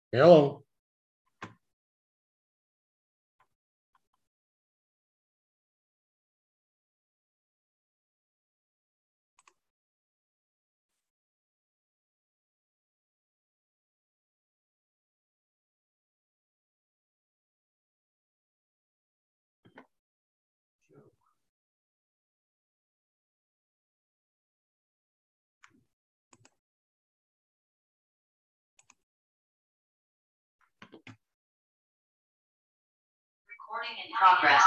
Hello. Recording in progress.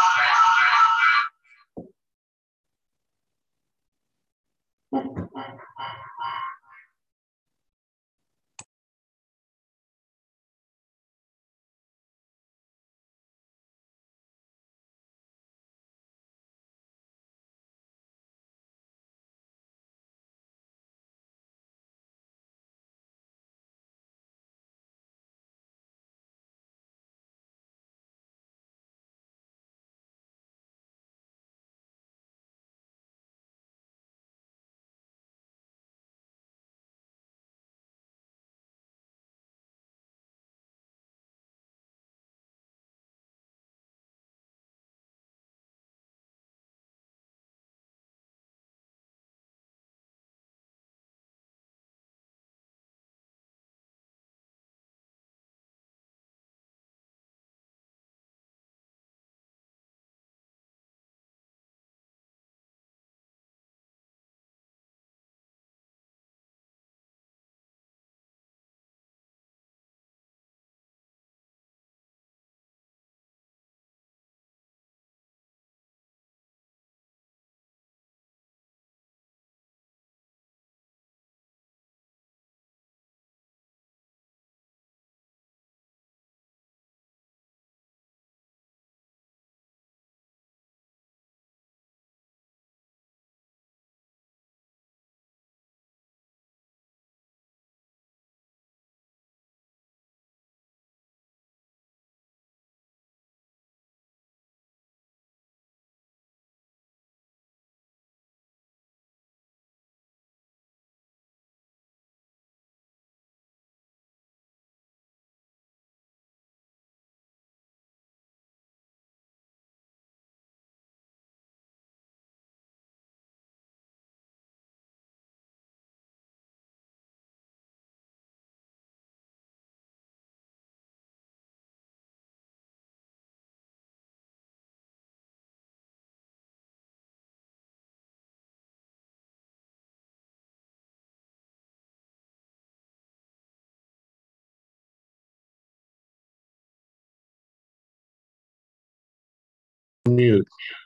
Mute.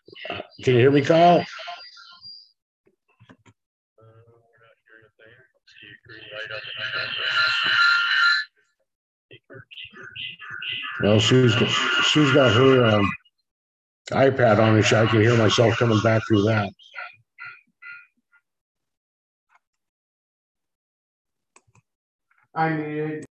Can you hear me, Kyle? Well, Sue's got her iPad on, and I can hear myself coming back through that. I muted.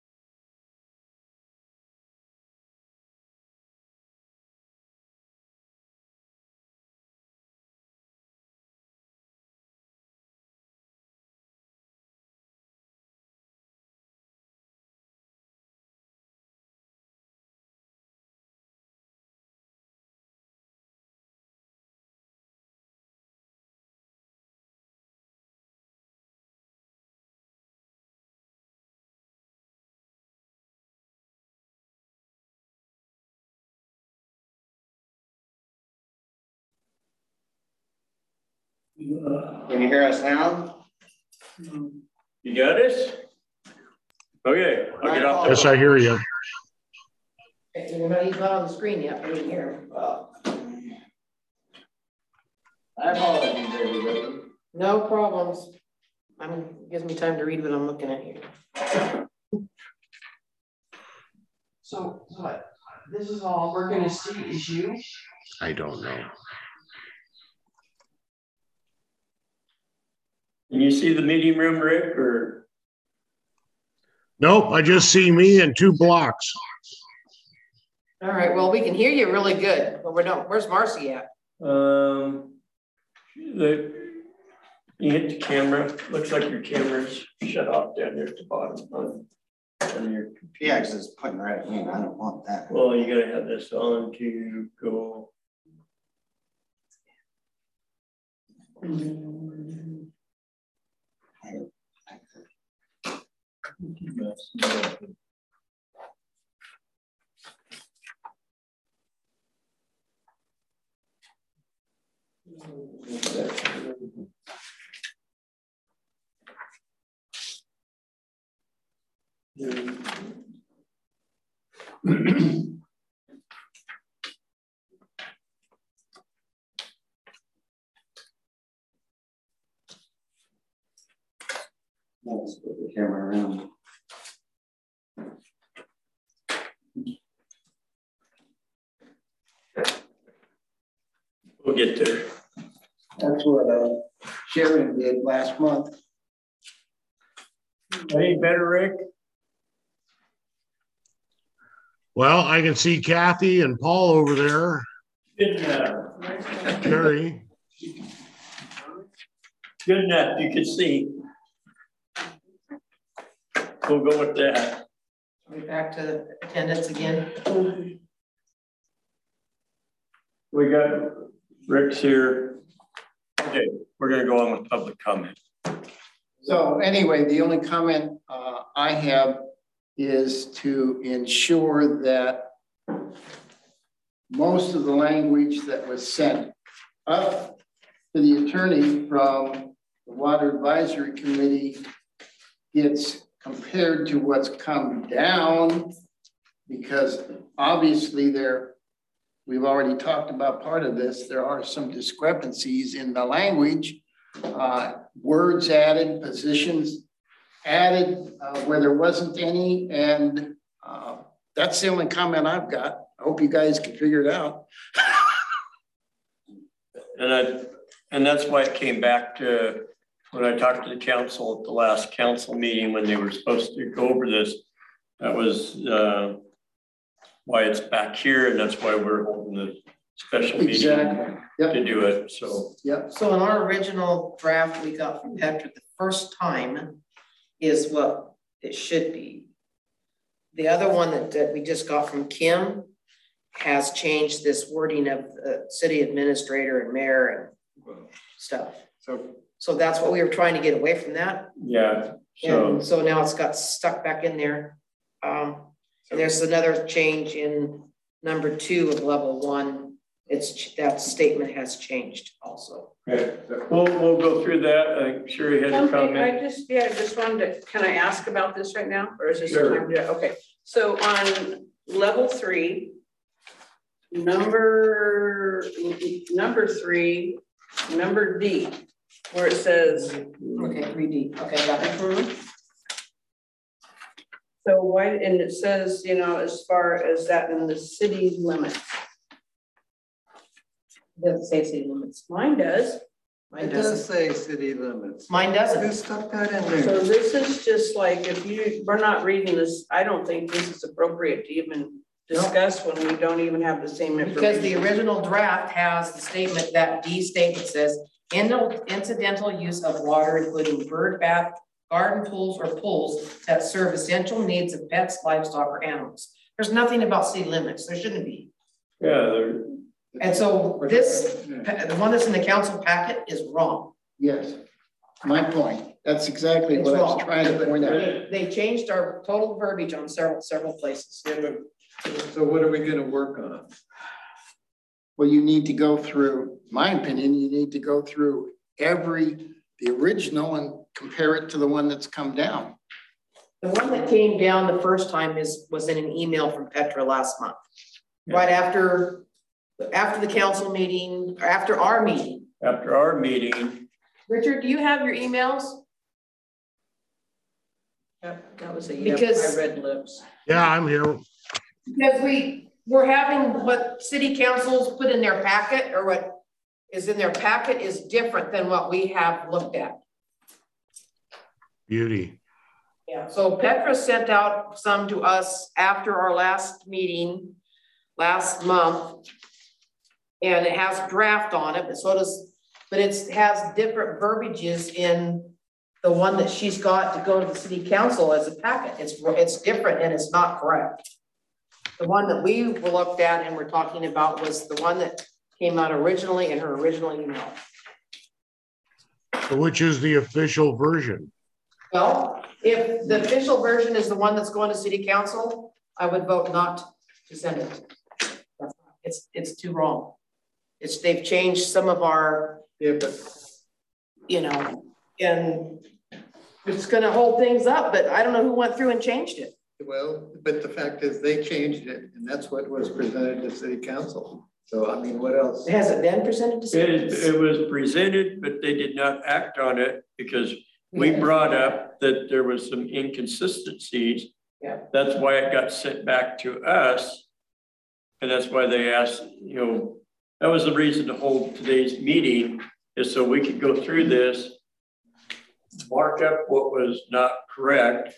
Can you hear us now? You got us? Okay, I'll get off. Yes, I hear you. You're not even on the screen yet, I didn't hear him. I apologize, everybody. No problems. Gives me time to read what I'm looking at here. So what? This is all we're gonna see is you? I don't know. Can you see the meeting room, Rick, or? Nope, I just see me and two blocks. All right, well, we can hear you really good, but we don't. Where's Marcy at? You hit the camera. Looks like your camera's shut off down there at the bottom. on your Yeah, computer. because it's pointing right at me, and I don't want that. Well, you gotta have this on to go. Let's put the camera around. We'll get there. That's what Sharon did last month. Any better, Rick? Well, I can see Kathy and Paul over there. Good enough. Carrie. Good enough, you can see. We'll go with that. We're back to attendance again. We got Rick's here. Okay, we're gonna go on with public comment. So anyway, the only comment I have is to ensure that most of the language that was sent up to the attorney from the Water Advisory Committee gets compared to what's come down, because obviously we've already talked about part of this, there are some discrepancies in the language, words added, positions added where there wasn't any, and that's the only comment I've got. I hope you guys can figure it out. And that's why it came back to when I talked to the council at the last council meeting when they were supposed to go over this. That was why it's back here, and that's why we're holding the special meeting Exactly. Yep. to do it. So Yep. So in our original draft we got from Petra the first time is what it should be. The other one that we just got from Kim has changed this wording of the city administrator and mayor and stuff. So that's what we were trying to get away from that. yeah. And so now it's got stuck back in there. And there's another change in number 2 of level 1. That statement has changed also. Okay. We'll go through that. I think Sherry had a Something comment. I just wanted to, can I ask about this right now? Or is this? Sure. Yeah, okay. So on level 3, number 3, number D, where it says, Okay, 3D. Okay, got it. So why, and it says, as far as that in the city limits. It doesn't say city limits. Mine does. Mine It does doesn't. say city limits. Mine doesn't. Who stuck that in there? So this is just like, we're not reading this, I don't think this is appropriate to even discuss when we don't even have the same information. Because the original draft has the statement, that D statement says, incidental use of water, including bird bath, garden pools, or pools that serve essential needs of pets, livestock, or animals. There's nothing about city limits. There shouldn't be. Yeah. And so this, the one that's in the council packet is wrong. Yes, my point. That's exactly It's what I was wrong. trying to point out. They changed our total verbiage on several places. So what are we gonna work on? Well, you need to go through, my opinion, you need to go through the original and compare it to the one that's come down. The one that came down the first time was in an email from Petra last month. Right after the council meeting, or after our meeting. After our meeting. Richard, do you have your emails? Yep, that was a Because- I read lips. Yeah, I'm here. Because we're having what city councils put in their packet, or what is in their packet is different than what we have looked at. Beauty. Yeah, so Petra sent out some to us after our last meeting last month. And it has draft on it, but it has different verbiages in the one that she's got to go to the city council as a packet. It's different and it's not correct. The one that we looked at and we're talking about was the one that came out originally in her original email. Which is the official version? Well, if the official version is the one that's going to city council, I would vote not to send it. It's too wrong. They've changed some of our, Yeah, but you know, and it's gonna hold things up, but I don't know who went through and changed it. well, but the fact is they changed it and that's what was presented to city council. So I mean, what else? Has it been presented to city? It was presented, but they did not act on it because we brought up that there was some inconsistencies. Yeah. That's why it got sent back to us. And that's why they asked, you know, that was the reason to hold today's meeting, is so we could go through this, mark up what was not correct.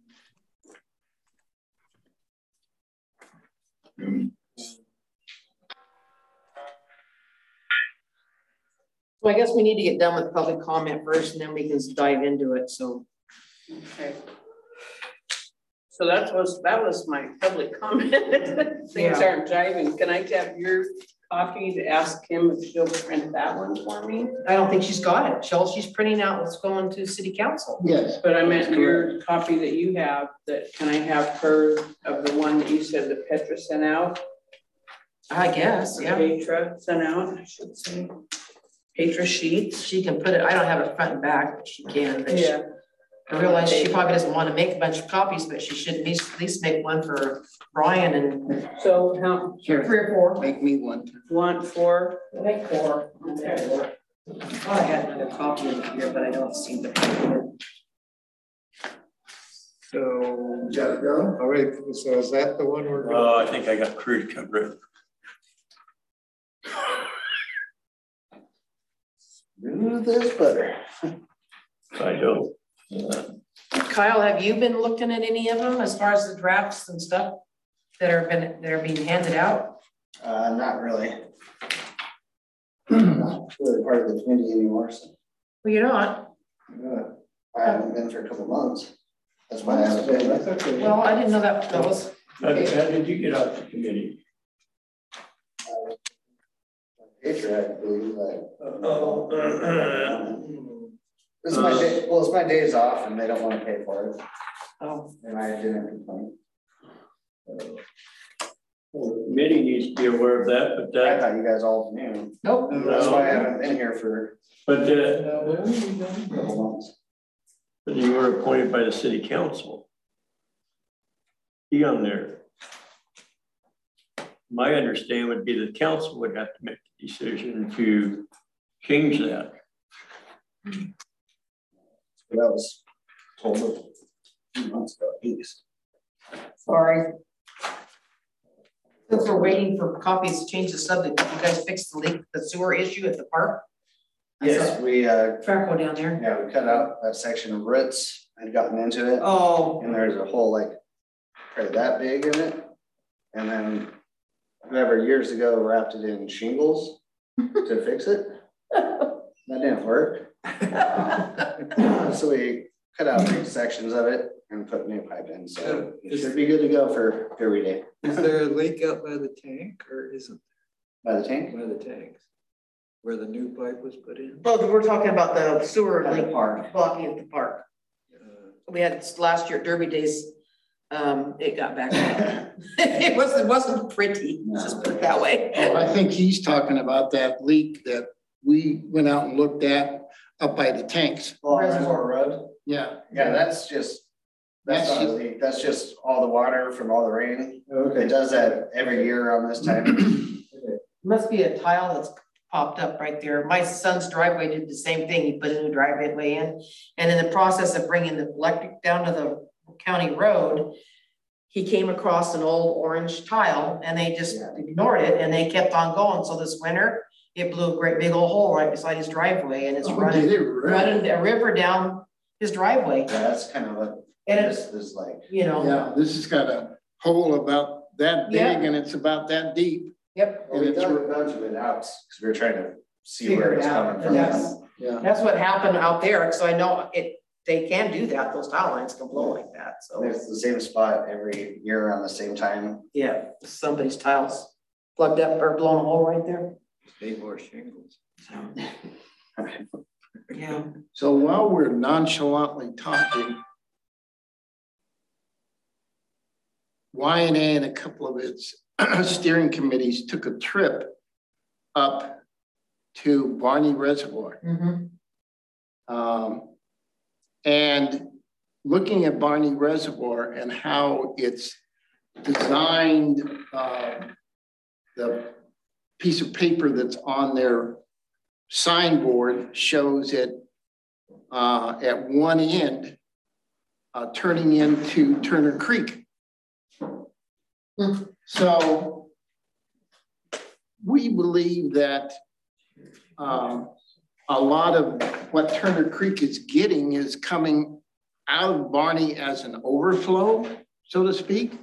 So I guess we need to get done with public comment first and then we can dive into it, so. Okay. So that was my public comment. Things Yeah. aren't jiving. Can I have your copy to ask him if she'll print that one for me? I don't think she's got it. She's printing out what's going to city council. Yes. But I meant your copy that you have, that can I have her of the one that you said that Petra sent out? I guess, yeah. Petra sent out, I should say. Petra sheets. She can put it, I don't have it front and back, but she can. But Yeah. I realize she probably doesn't want to make a bunch of copies, but she should at least make one for Brian and So how, Here, 3 or 4. make me one. want 4? I'll make 4. Okay. Oh, I had another copy in here, but I don't see the. So, gotta go. All right, so is that the one we're? Oh, I think I got crew to cover it. Do this better. I don't. Kyle, have you been looking at any of them as far as the drafts and stuff that are being handed out? Not really. Not really part of the committee anymore, so Well, you're not. I haven't been for a couple months. That's why I haven't been. That's okay. Well, I didn't know that was. How did you get out the committee? Patriot, I believe, this is my day, well, it's my days off and they don't want to pay for it, Oh, and I didn't complain. The committee needs to be aware of that, but I that, thought you guys all knew. nope. That's why I haven't been here for but a couple months. but you were appointed by the city council. Be on there. My understanding would be the council would have to make the decision to change that. That was told a few months ago at least. Sorry. Since we're waiting for copies to change the subject, did you guys fix the sewer issue at the park? Yes, we, Traco down there. yeah, we cut out that section of Ritz. I'd gotten into it. Oh, And there's a hole like probably that big in it. And then whoever years ago wrapped it in shingles to fix it. That didn't work. So we cut out big sections of it and put new pipe in. So it should be good to go for every day. Is there a leak out by the tank or isn't By the tank? by the tanks? Where the new pipe was put in? well, we're talking about the sewer At the leak park. blocking at the park. We had last year at Derby Days, it got back up. It wasn't pretty, let's just put it that way. Oh, I think he's talking about that leak that we went out and looked at up by the tanks. Oh, Reservoir Road? Yeah. Yeah, that's not a leak. That's just all the water from all the rain. It does that every year around this time. Must be a tile that's popped up right there. My son's driveway did the same thing. He put a new driveway in. And in the process of bringing the electric down to the county road, he came across an old orange tile and they just ignored it and they kept on going. So this winter, it blew a great big old hole right beside his driveway and it's running a river down his driveway. Yeah, that's kind of what And this it's, is like. you know, Yeah, this has got a hole about that big Yeah. and it's about that deep. yep. Well, we dug a bunch of it out because we were trying to see Figure where it it's out. coming from. Yes. Yeah. That's what happened out there. So I know they can do that, those tile lines can blow like that, so. It's the same spot every year around the same time. Yeah, somebody's tiles plugged up or blown a hole right there. Need more shingles. Yeah. So while we're nonchalantly talking, YNA and a couple of its steering committees took a trip up to Barney Reservoir. And looking at Barney Reservoir and how it's designed, the piece of paper that's on their signboard shows it at one end turning into Turner Creek. So we believe that a lot of what Turner Creek is getting is coming out of Barney as an overflow, so to speak,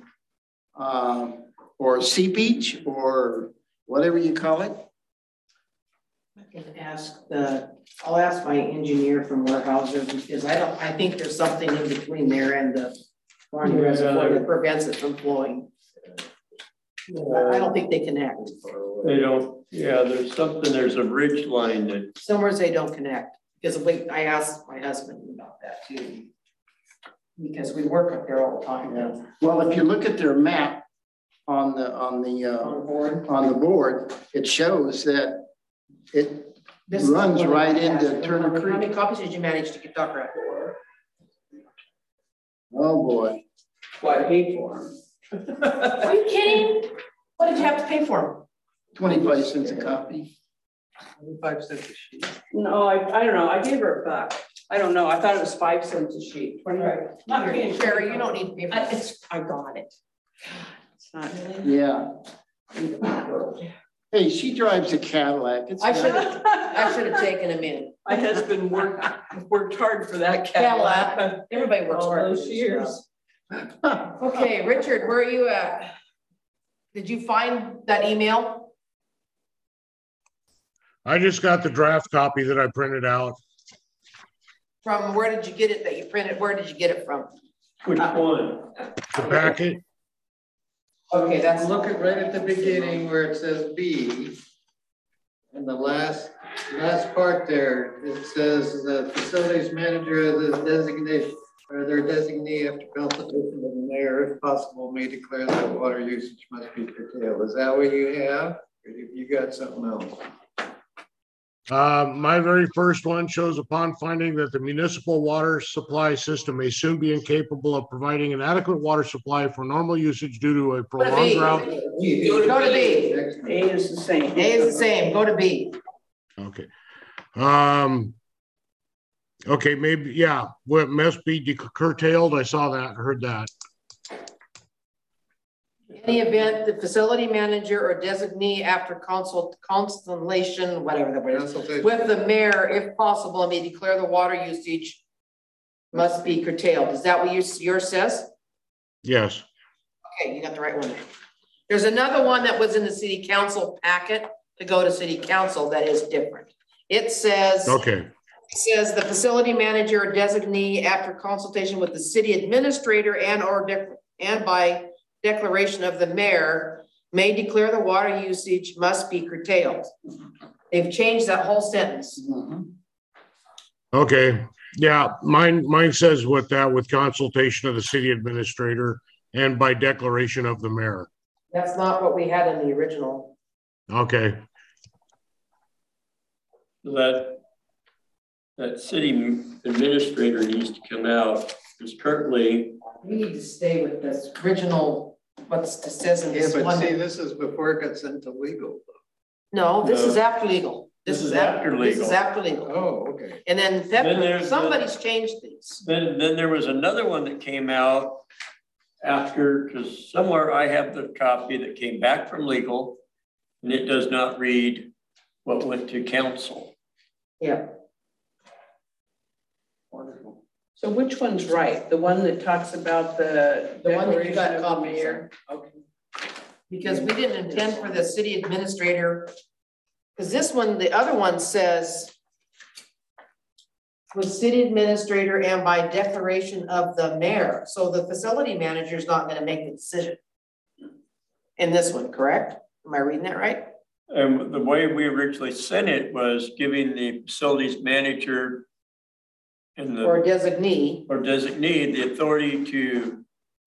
or seepage, or whatever you call it. I can ask I'll ask my engineer from Weyerhaeuser, because I think there's something in between there and the Barney Reservoir that prevents it from flowing. I don't think they connect. They don't, yeah, there's a ridge line that. Somewhere they don't connect, because I asked my husband about that too. Because we work up there all the time. Yeah. Well, if you look at their map on the board, it shows that it runs right into Turner Creek. How many copies did you manage to get Dr. at? Oh boy. What I paid for them. Are you kidding? What did you have to pay for them? 25 cents a copy. 25 cents a sheet. No, I don't know. I gave her a buck. I don't know. I thought it was 5 cents a sheet. 25. Not paying, Sherry, you don't need to pay for it. I got it. It's not. Yeah. Hey, she drives a Cadillac. It's I should have taken him in. My husband worked hard for that Cadillac. Everybody works All hard. those years. Okay, Richard, where are you at? Did you find that email? I just got the draft copy that I printed out. From where did you get it that you printed? Where did you get it from? Which one? The packet. Okay, that's Look at right at the beginning where it says B. And the last part there, it says the facilities manager is designation or their designee after consultation with the mayor, if possible, may declare that water usage must be curtailed. Is that what you have? Or you got something else? My very first one shows upon finding that the municipal water supply system may soon be incapable of providing an adequate water supply for normal usage due to a prolonged drought. Go to B. A is the same. A is the same. Go to B. Okay. Okay, maybe, yeah, well, it must be curtailed. I saw that, heard that. In the event the facility manager or designee after consultation, whatever the word is, with the mayor, if possible, may declare the water usage must be curtailed. Is that what yours says? Yes. Okay, you got the right one. There's another one that was in the city council packet to go to city council that is different. It says, okay. It says the facility manager or designee after consultation with the city administrator and by declaration of the mayor may declare the water usage must be curtailed. They've changed that whole sentence. Okay, yeah, mine says with consultation of the city administrator and by declaration of the mayor. That's not what we had in the original. Okay. That city administrator needs to come out, because currently. We need to stay with this original, what says in this Yeah, but one. see, this is before it got sent to legal. No, this is after legal. This is after legal. This is after legal. Oh, okay. And then somebody's changed these. Then there was another one that came out after, because somewhere I have the copy that came back from legal, and it does not read what went to council. Yeah. Wonderful. So which one's right? The one that talks about the one that you got declaration of the copies mayor? Okay. Because we didn't intend for the city administrator, because this one, the other one says with city administrator and by declaration of the mayor. So the facility manager is not gonna make the decision in this one, correct? Am I reading that right? And the way we originally sent it was giving the facilities manager and the Or designee, or designee the authority to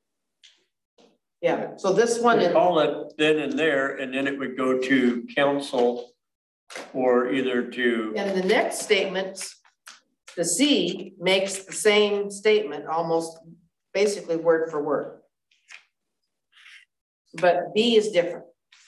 yeah, so this one is, call it then and there, and then it would go to council or either to, and the next statement, the C makes the same statement, almost basically word for word. But B is different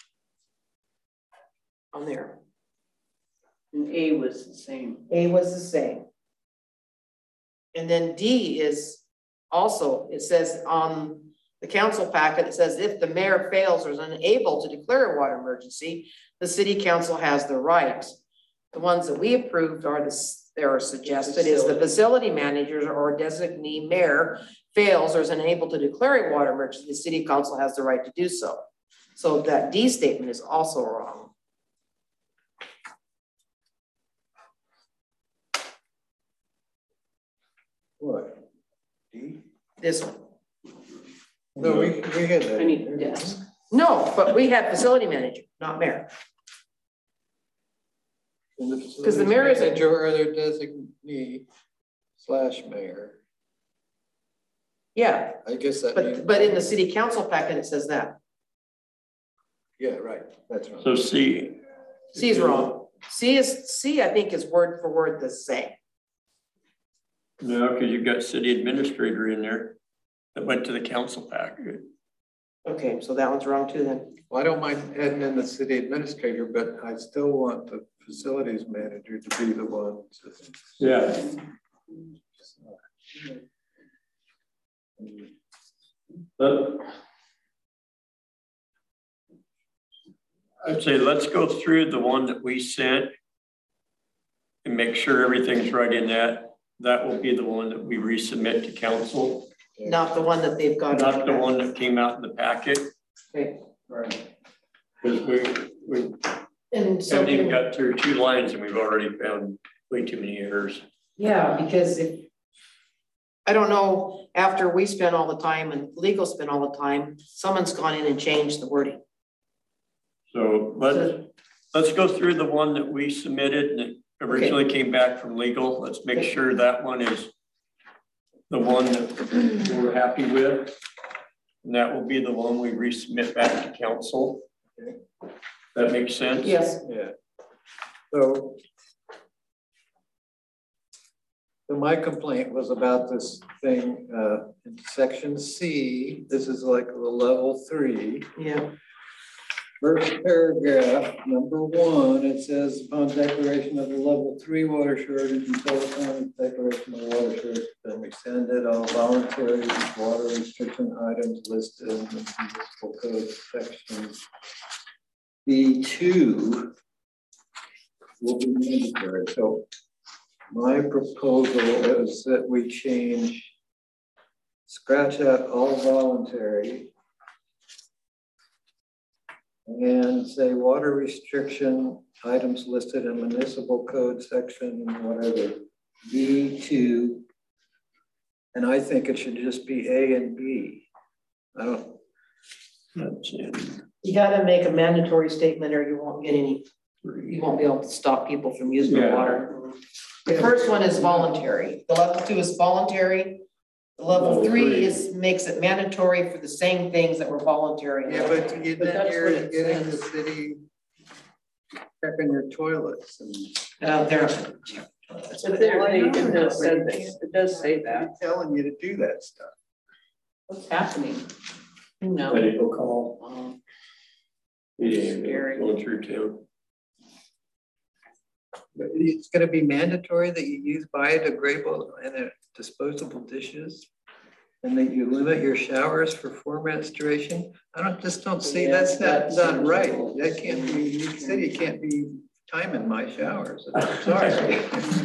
on there. And A was the same. A was the same. And then D is also, it says on the council packet, it says if the mayor fails or is unable to declare a water emergency, the city council has the right. The ones that we approved are suggested is the facility manager or designee mayor fails or is unable to declare a water emergency, the city council has the right to do so. So that D statement is also wrong. What? D? This one. No, we had that. I need a desk. No, but we had facility manager, not mayor. Because the mayor is a- manager or their designee / mayor. Yeah, I guess that means. but in the city council packet, it says that. Yeah, right, that's right. so C. C is wrong. C, I think, is word for word the same. No, because you've got city administrator in there that went to the council packet. Okay, so that one's wrong too then. Well, I don't mind adding in the city administrator, but I still want the facilities manager to be the one to. Yeah. But I'd say let's go through the one that we sent and make sure everything's right in that. That will be the one that we resubmit to council, Not the one that they've got. not the one that came out in the packet. Okay. Right. Because we And so, haven't even got through 2 lines and we've already found way too many errors. yeah, because I don't know, after we spent all the time and legal spent all the time, someone's gone in and changed the wording. So let's go through the one that we submitted and it originally came back from legal. Let's make sure that one is the one that we're happy with. And that will be the one we resubmit back to council. Okay. That makes sense? Yes. Yeah. So my complaint was about this thing in section C. This is like the level 3. Yeah. First paragraph, number 1, it says upon declaration of the level 3 water shortage until the time of declaration of water shortage has been rescinded, all voluntary water restriction items listed in the municipal code section B2 will be mandatory. So my proposal is that we scratch out all voluntary and say water restriction items listed in municipal code section, whatever, B2. And I think it should just be A and B. I don't. That's it. You gotta make a mandatory statement or you won't get any, you won't be able to stop people from using the water. The first one is voluntary. The level 2 is voluntary. The level 3 makes it mandatory for the same things that were voluntary. Yeah, but that's you're what it getting the says. city checking your toilets and. There. But there, it does say this. It does say that. I'm telling you to do that stuff. What's happening? No. Medical call. Yeah, Scary. going through too. But it's gonna be mandatory that you use biodegradable and disposable dishes, and that you limit your showers for 4 minutes duration. Just don't see, Yeah, that's that not seems right. cool. That can't be, you said you can't be timing my showers. I'm sorry.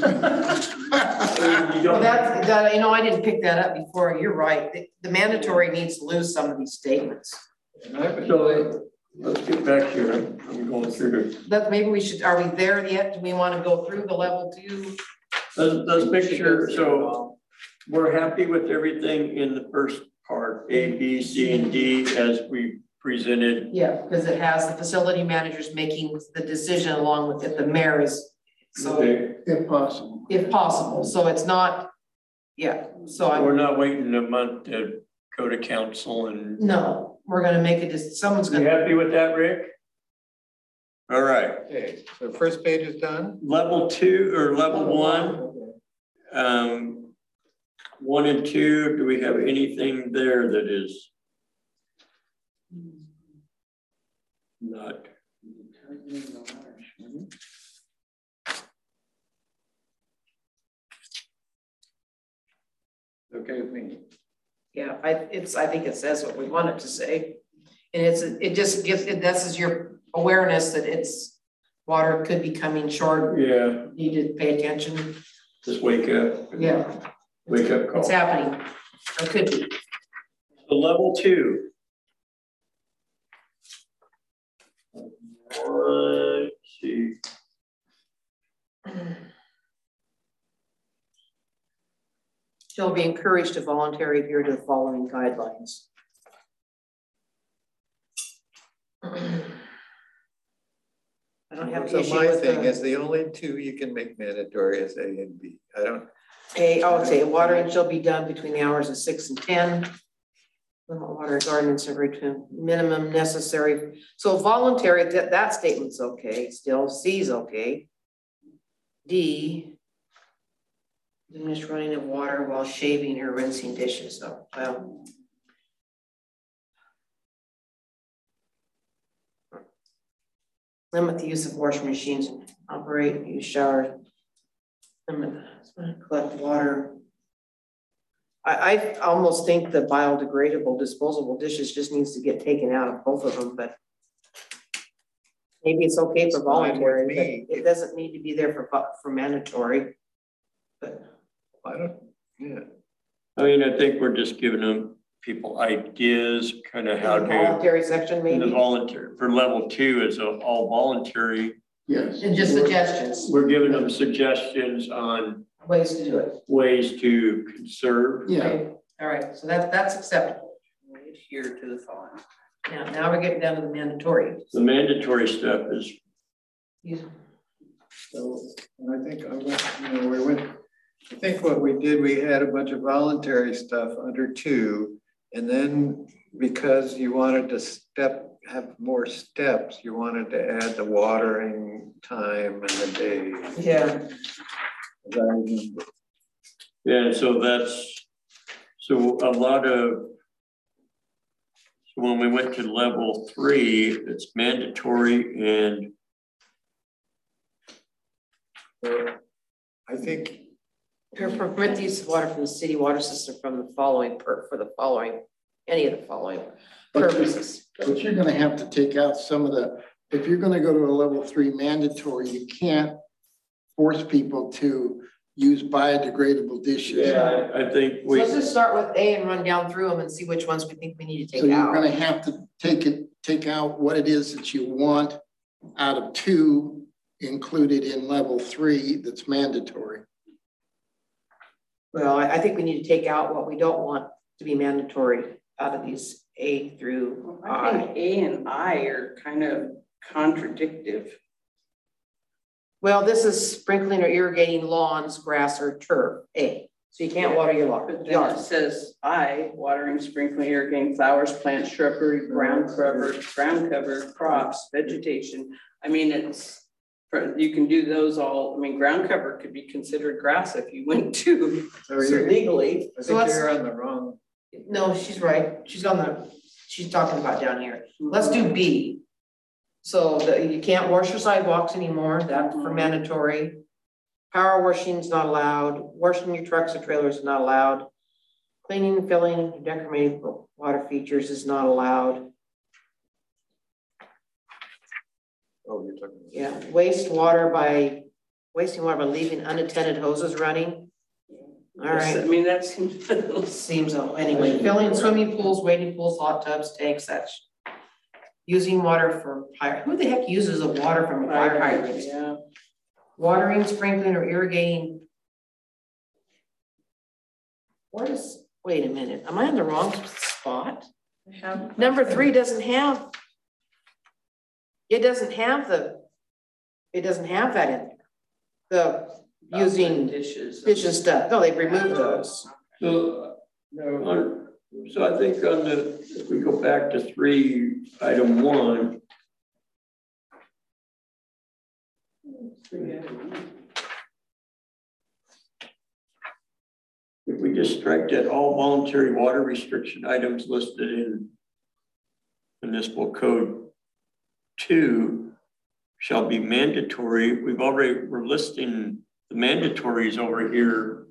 Well, that, you know, I didn't pick that up before. You're right. The mandatory needs to lose some of these statements. So let's get back here. I'm going through That maybe we should, are we there yet? Do we want to go through the level 2? let's make sure, so we're happy with everything in the first part, A, B, C, and D as we presented. Yeah, because it has the facility managers making the decision along with it, the mayor is, so Okay. If possible. if possible, so it's not, yeah, so We're I'm, not waiting a month to go to council and. no, we're gonna make it, someone's You gonna, happy with that, Rick? All right, Okay, so first page is done? level 2 or level 1, Okay. 1 and 2, do we have anything there that is not? Okay with me. yeah, I think it says what we want it to say. And it just gives, this is your awareness that it's, water could be coming short, Yeah, you need to pay attention, just wake up. yeah, Wake up call. it's happening, or could be. So level 2. Let's see. Shall be encouraged to voluntarily adhere to the following guidelines. I don't have an So issue my with thing the is the only two you can make mandatory is A and B. I don't, I'll say watering shall be done between the hours of 6 and 10. Limit water gardens every to minimum necessary. So voluntary, that statement's okay, still, C's okay. D, diminish running of water while shaving or rinsing dishes, so, well. Limit the use of washing machines, operate, use shower. Limit, collect water. I almost think the biodegradable disposable dishes just needs to get taken out of both of them, but maybe it's okay for It's fine with voluntary, me. but it doesn't need to be there for mandatory. But I don't, yeah. I mean, I think we're just giving them people ideas, kind of how to. voluntary section In the maybe, volunteer, for level 2 is all voluntary. Yes. and just suggestions, We're giving them suggestions on ways to do it. ways to conserve. Yeah. Okay, all right, so that's acceptable. Adhere to the following. Now we're getting down to the mandatory. The mandatory stuff is, So, and I think I think what we did, we had a bunch of voluntary stuff under 2. And then because you wanted to have more steps, you wanted to add the watering time and the day. Yeah. As I remember. yeah, so so a lot of, so when we went to level 3, it's mandatory and. I think, Permit the use of water from the city water system from the following, any of the following purposes. But you're gonna have to take out some of the, if you're gonna go to a level 3 mandatory, you can't force people to use biodegradable dishes. Yeah, I think So we. let's just start with A and run down through them and see which ones we think we need to So take you're out. gonna have to take out what it is that you want out of 2 included in level 3 that's mandatory. Well, I think we need to take out what we don't want to be mandatory out of these A through I I. think A and I are kind of contradictive. Well, this is sprinkling or irrigating lawns, grass, or turf, A. So you can't water your But then it yard. says I, watering, sprinkling, irrigating flowers, plants, shrubbery, ground cover, crops, vegetation. I mean, you can do those all, I mean, ground cover could be considered grass if you went to legally. I So think let's- you're on the wrong. No, she's right. She's talking about down here. Let's do B. So you can't wash your sidewalks anymore, that's for mandatory. Power washing is not allowed. Washing your trucks or trailers is not allowed. Cleaning, filling, decorating water features is not allowed. Oh, you're talking. Yeah, wasting water by leaving unattended hoses running. All I right, mean, that seems. seems, anyway, filling swimming pools, wading pools, hot tubs, tanks, such. Using water for fire, who the heck uses the water from a fire hydrant? Yeah. Watering, sprinkling, or irrigating What is, wait a minute, am I in the wrong spot? Number 3 doesn't have. It doesn't have that in there. The using dishes. stuff. No, they removed those. So, No, so I think on the, if we go back to 3, item 1. If we just strike that, all voluntary water restriction items listed in municipal code 2 shall be mandatory. We're listing the mandatories over here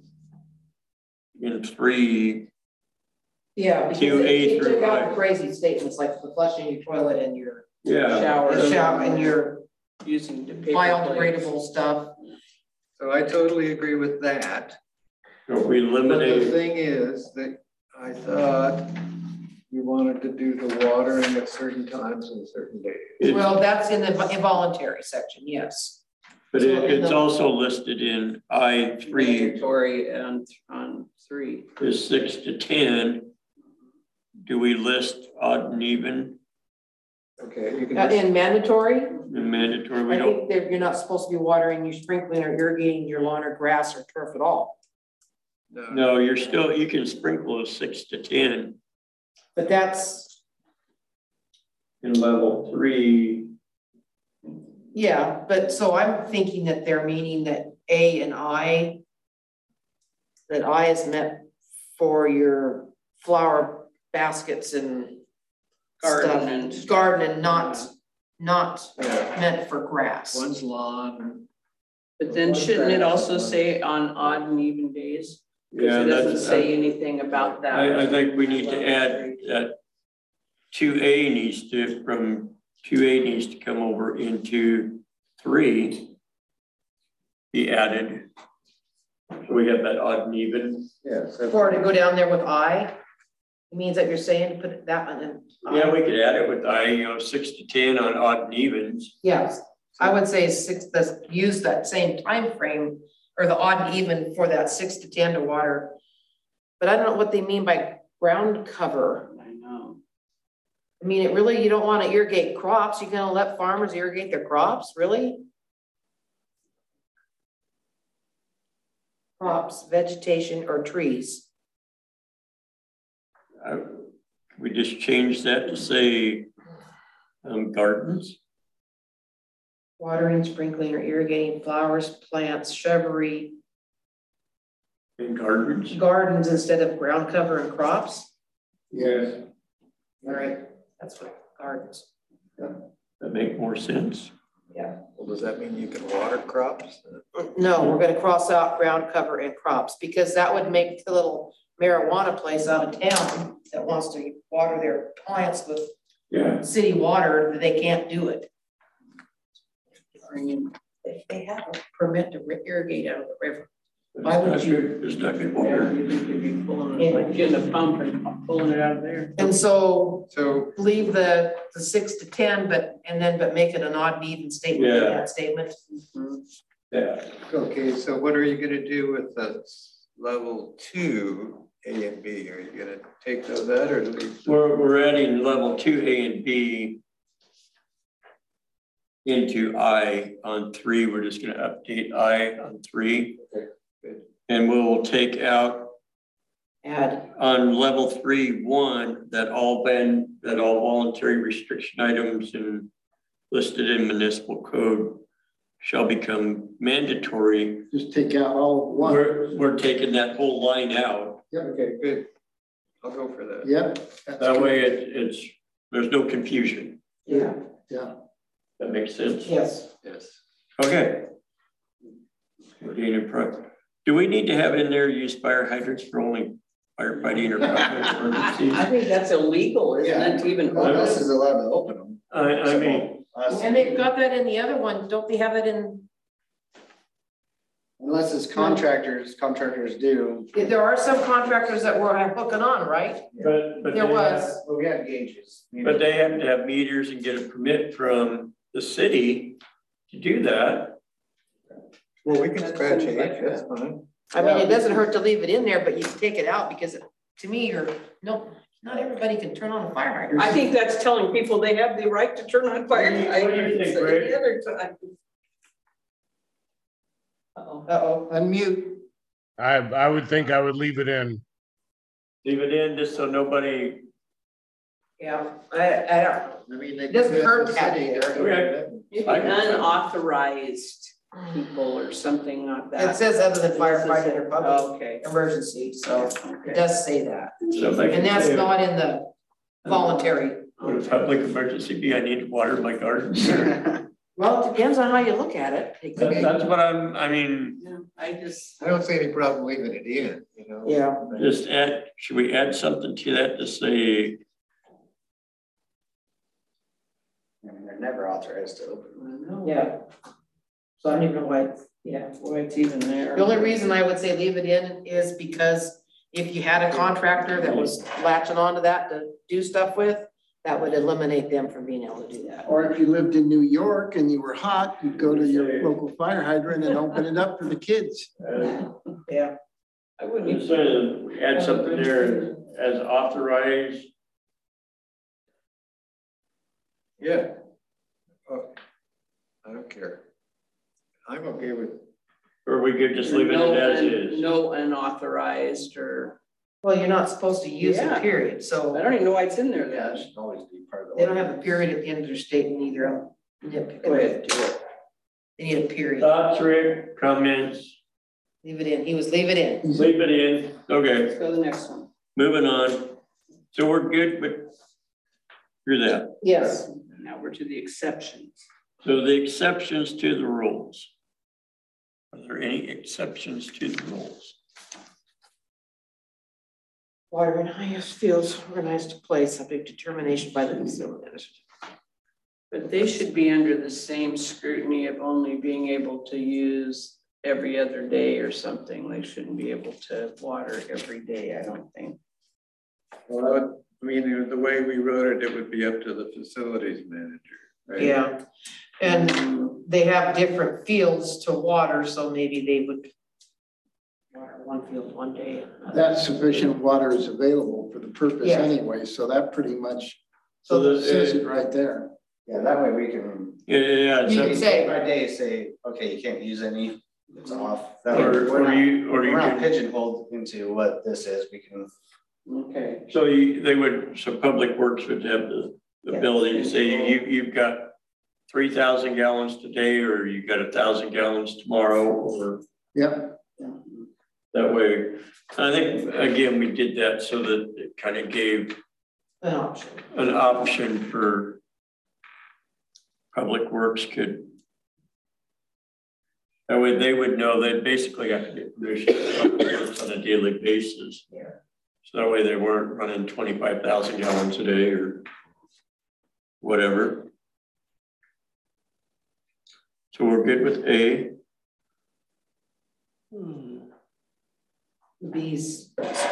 in 3. Yeah, because Q, A they through took out I. the crazy statements like the flushing your toilet and your Shower. and your Using the paper biodegradable stuff. so I totally agree with that. So we But the eliminate, thing is that I thought you wanted to do the watering at certain times and certain days. Well, that's in the involuntary section, yes. but it's also listed in I3 mandatory and on 3. is 6 to 10. Do we list odd and even Okay, you can just, In mandatory, and mandatory? We I don't. think that you're not supposed to be watering, you sprinkling or irrigating your lawn or grass or turf at all. No, you're still, you can sprinkle a 6 to 10 But that's, in level 3. yeah, but so I'm thinking that they're meaning that A and I, that I is meant for your flower baskets and Garden stuff, and- garden and not yeah, meant for grass. one's lawn. But then shouldn't it also say on odd and even days? Yeah, Because it doesn't that's, say anything about that. I think we need to add that 2A needs to, from 2A needs to come over into 3, be added. So we have that odd and even. Yes. Or to go down there with I, it means that you're saying put that one in. Yeah, we could add it with I, 6 to 10 on odd and evens. Yes, I would say 6, use that same time frame or the odd and even for that 6 to 10 to water. But I don't know what they mean by ground cover. I know. I mean, it really, you don't want to irrigate crops. You're gonna let farmers irrigate their crops, really? Crops, vegetation, or trees. We just change that to say gardens. Watering, sprinkling, or irrigating flowers, plants, shrubbery, And gardens. gardens instead of ground cover and crops. Yes. All right, that's what gardens. That make more sense. Well, does that mean you can water crops? No, we're gonna cross out ground cover and crops because that would make the little marijuana place out of town that wants to water their plants with Yeah. city water, that they can't do it. They have a permit to irrigate out of the river. Why would you? There's not good Yeah, water. you could be pulling it, like getting a pump and pulling it out of there. And so So, leave the 6 to 10, but make it an odd and even statement in Yeah. that statement. Yeah. okay, so what are you gonna do with the level 2, A and B? Are you gonna take those out or leave? We're adding level 2 A and B into I on 3. We're just gonna update I on 3. Okay, good. And we'll take out Add, on level 3.1 that all voluntary restriction items and listed in municipal code shall become mandatory. Just take out all of one. We're taking that whole line out. Okay, good. I'll go for that. Yep. that's That good. way there's no confusion. yeah, Yeah. That makes sense? yes. Yes. Okay. We're getting in front. Do we need to have in there use fire hydrants for only firefighting or public emergencies? I think that's illegal, isn't it, to even? Well, this is allowed to open them. I mean, And they've got that in the other one, don't they have it in, Unless it's contractors do. there are some contractors that were hooking on, right? but There was, Well, we have gauges. But they have to have meters and get a permit from the city to do that. Well, we can That scratch seems H, like that's that. fine. I mean, it doesn't hurt to leave it in there, but you can take it out because to me, not everybody can turn on a fire hydrant. I think that's telling people they have the right to turn on fire What do you think, hydrants Greg? any other time. Uh-oh. Unmute. I would think I would leave it in. Leave it in just so nobody, Yeah, I don't. I mean, It doesn't hurt to have it there. okay. Maybe I can- unauthorized people or something like that. It says other than firefighting or public Oh, okay. emergency, so it Okay. does say that. So they can And that's say, not in the voluntary. would a public emergency be, I need to water my garden? Well, it depends on how you look at it. It could be. That's what I mean, Yeah, I just, I don't see any problem leaving it in, you know? Yeah. just add, should we add something to that to say, I mean, they're never authorized to open. Yeah. So I don't even know why, why it's even there. the only reason I would say leave it in is because if you had a contractor that was latching onto that to do stuff with, that would eliminate them from being able to do that. Or if you lived in New York and you were hot, you'd go to your local fire hydrant and open it up for the kids. Yeah. I wouldn't just say, add something there as authorized? Yeah. Oh, I don't care. I'm okay with, Or we could just leave it as is? No unauthorized or, Well, you're not supposed to use it, Yeah. period. I So don't even know why it's in there Yeah, it then. should always be part of the. they don't have a period at the end of their statement either. Go ahead, do it. They need a period. Thoughts, Rick, comments? Leave it in. He was leave it in. Leave it in, okay, Let's go to the next one. moving on. So we're good with through that. Yes. Now we're to the exceptions. So the exceptions to the rules. Are there any exceptions to the rules? Water in highest fields organized to place subject to determination by the facility manager. But they should be under the same scrutiny of only being able to use every other day or something. They shouldn't be able to water every day, I don't think. well, that would, I mean, the way we wrote it, it would be up to the facilities manager, right? Yeah. And they have different fields to water, so maybe they would water one field one day. and another. That sufficient water is available for the purpose Yeah. anyway, so that pretty much So the- says it right there. Yeah, that way we can. Yeah, You can say- Day by day, say, okay, you can't use any, it's off. That or, way we're not, you we're not can, pigeonholed into what this is, we can. Okay. so they would, so Public Works would have the ability to say, you've got 3,000 gallons today, or you got 1,000 gallons tomorrow, or Yep. that way. I think, again, we did that so that it kind of gave An option. an option for Public Works could. That way they would know they basically have to get permission from Public Works on a daily basis. Yeah. So that way they weren't running 25,000 gallons a day or whatever. So we're good with A. Bees.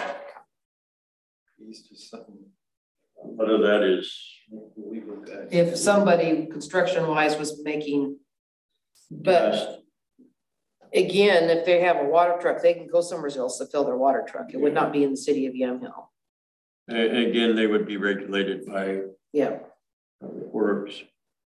He's just something Whether that is, legal guy. If somebody construction wise was making, but again, if they have a water truck, they can go somewhere else to fill their water truck. It would not be in the city of Yamhill. again, they would be regulated by Yeah. Public Works.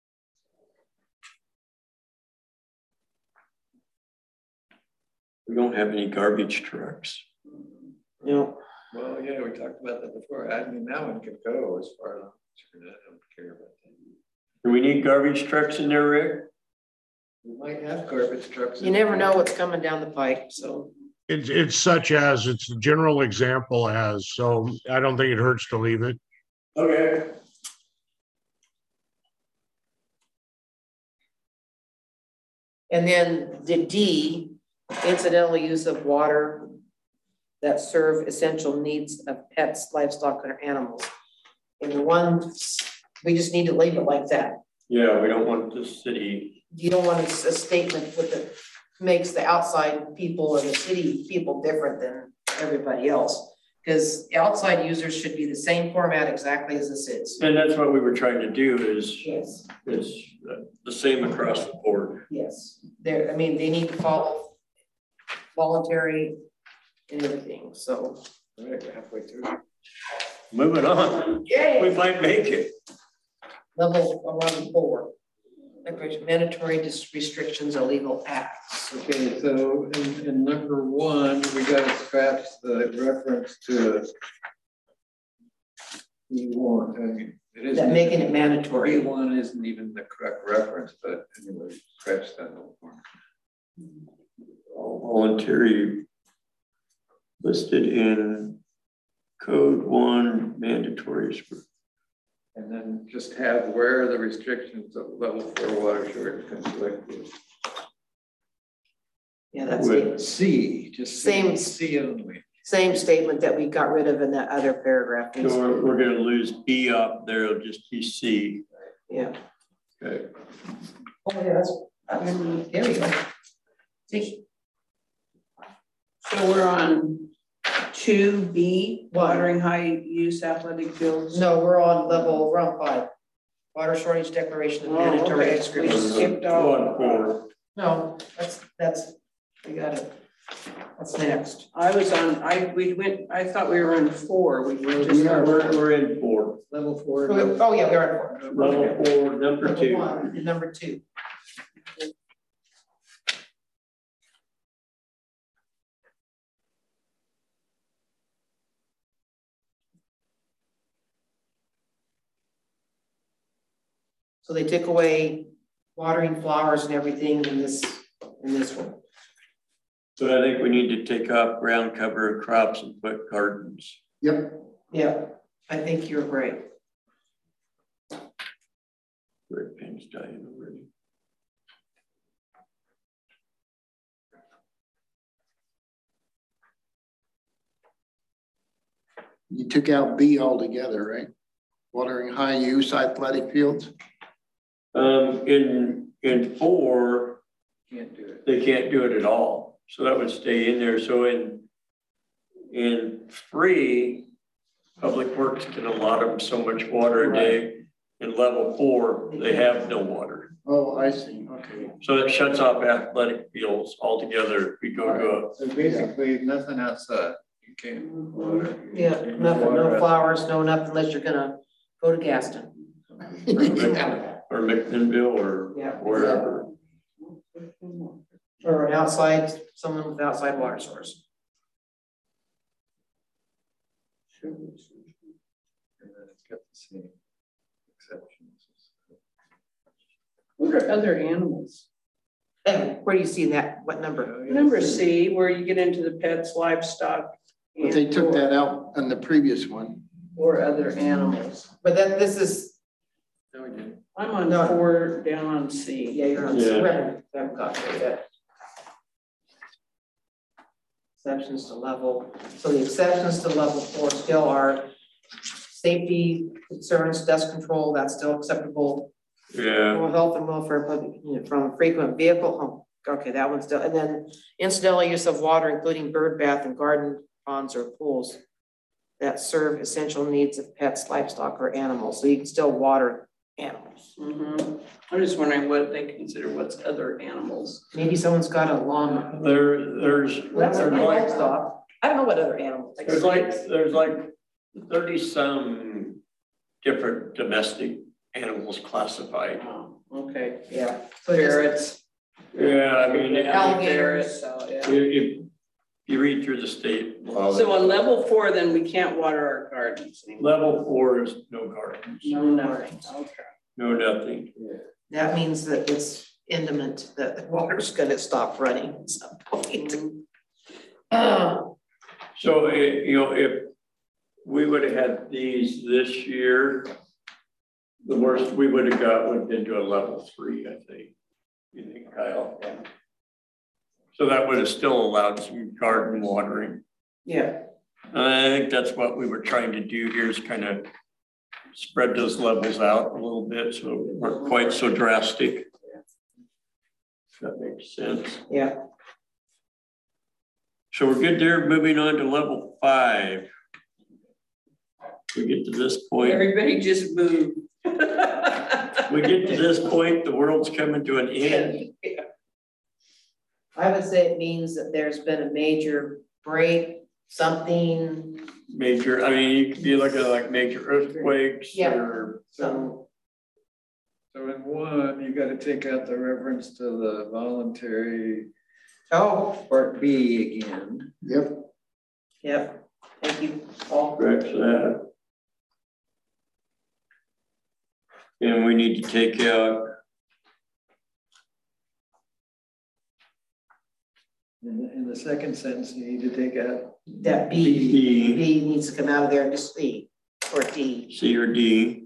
We don't have any garbage trucks. No. Well, yeah, we talked about that before. I mean, that one could go as far as I'm concerned. I don't care about that. Do we need garbage trucks in there, Rick? We might have garbage trucks. You never know what's coming down the pipe, so. It's such as, it's a general example as, so I don't think it hurts to leave it. Okay. And then the D, incidental use of water that serve essential needs of pets, livestock, or animals. And the one, we just need to leave it like that. Yeah, we don't want the city. You don't want a statement with the, makes the outside people or the city people different than everybody else. Because outside users should be the same format exactly as this is. And that's what we were trying to do is Yes, the same across the board. yes. There, I mean, they need to follow voluntary and everything, so. Halfway through. Moving on. Yay. We might make it. Level around 4. Mandatory restrictions, illegal acts. Okay, so in number 1, we gotta scratch the reference to E1. I mean, it isn't That making it even- mandatory. E1 isn't even the correct reference, but anyway, scratch that whole one. Voluntary listed in code 1 mandatory. And then just have where the restrictions of level 4 water shortage conflict. Yeah, that's With the C, just Same. C only. same statement that we got rid of in that other paragraph. So we're gonna lose B up there, it'll just be C. Yeah. Okay. Oh, yeah, there we go. See, So we're on 2B, watering high use athletic fields. no, we're on 5. Water shortage declaration of Oh, mandatory okay. We description. skipped out. One, 4. No, that's, we got it. That's next. I was on, I thought we were on 4. We were just. We're in 4. Level 4. Oh, yeah, we're on 4. Level 4, number 2. 1 and number 2. So they took away watering flowers and everything in this one. So I think we need to take off ground cover crops and put gardens. Yep. Yeah, I think you're right. Red pen's dying already. You took out B altogether, right? Watering high use athletic fields? In 4, Can't do it. they can't do it at all. So that would stay in there. So in 3, Public Works can allot them so much water a day. In level 4, they have no water. Oh, I see, okay. So it shuts off athletic fields altogether. If we go to So basically, nothing outside. You can't water. Yeah, nothing, no flowers, no nothing unless you're gonna go to Gaston. or McMinnville or Yeah. wherever. Or an outside, someone with outside water source. And then it's got the same exceptions. What are other animals? And where do you see that, what number? Number C, where you get into the pets, livestock. But they took that out on the previous one. Or other animals. But then this is, No, we didn't. I'm on No. 4 down on C. yeah, you're on, Yeah. I haven't got there yet. Exceptions to level, so the exceptions to level 4 still are safety concerns, dust control, that's still acceptable. Yeah. Rural health and welfare from frequent vehicle, okay, that one's still, and then incidental use of water, including bird bath and garden ponds or pools that serve essential needs of pets, livestock, or animals, so you can still water animals. Mhm. I'm just wondering what they consider what's other animals. Maybe someone's got a lawn. There's That's like livestock. I don't know what other animals. there's like 30 some different domestic animals classified. Oh, okay. Yeah. So just, Ferrets. Yeah, I mean, Alligators. So, yeah. if you read through the state law, So on level 4, then we can't water our gardens anymore. level 4 is no gardens, No, nothing. Okay. no nothing. that means that it's imminent that the water's gonna stop running at some point. So, if we would have had these this year, the worst we would have got would have been to a level 3, I think. You think, Kyle? So that would have still allowed some garden watering. Yeah, And I think that's what we were trying to do here, is kind of spread those levels out a little bit so it weren't quite so drastic. If that makes sense. yeah. So we're good there. Moving on to level 5. We get to this point. Everybody just moved. We get to this point, the world's coming to an end. I would say it means that there's been a major break, something, Major, I mean, you could be looking at like major earthquakes Yeah. or, some, So in one, you gotta take out the reference to the voluntary oh, part B again. Yep. yep, thank you, Paul. correct that. And we need to take out, In the second sentence, you need to take out. That B, B, B needs to come out of there and just C, or D. C or D.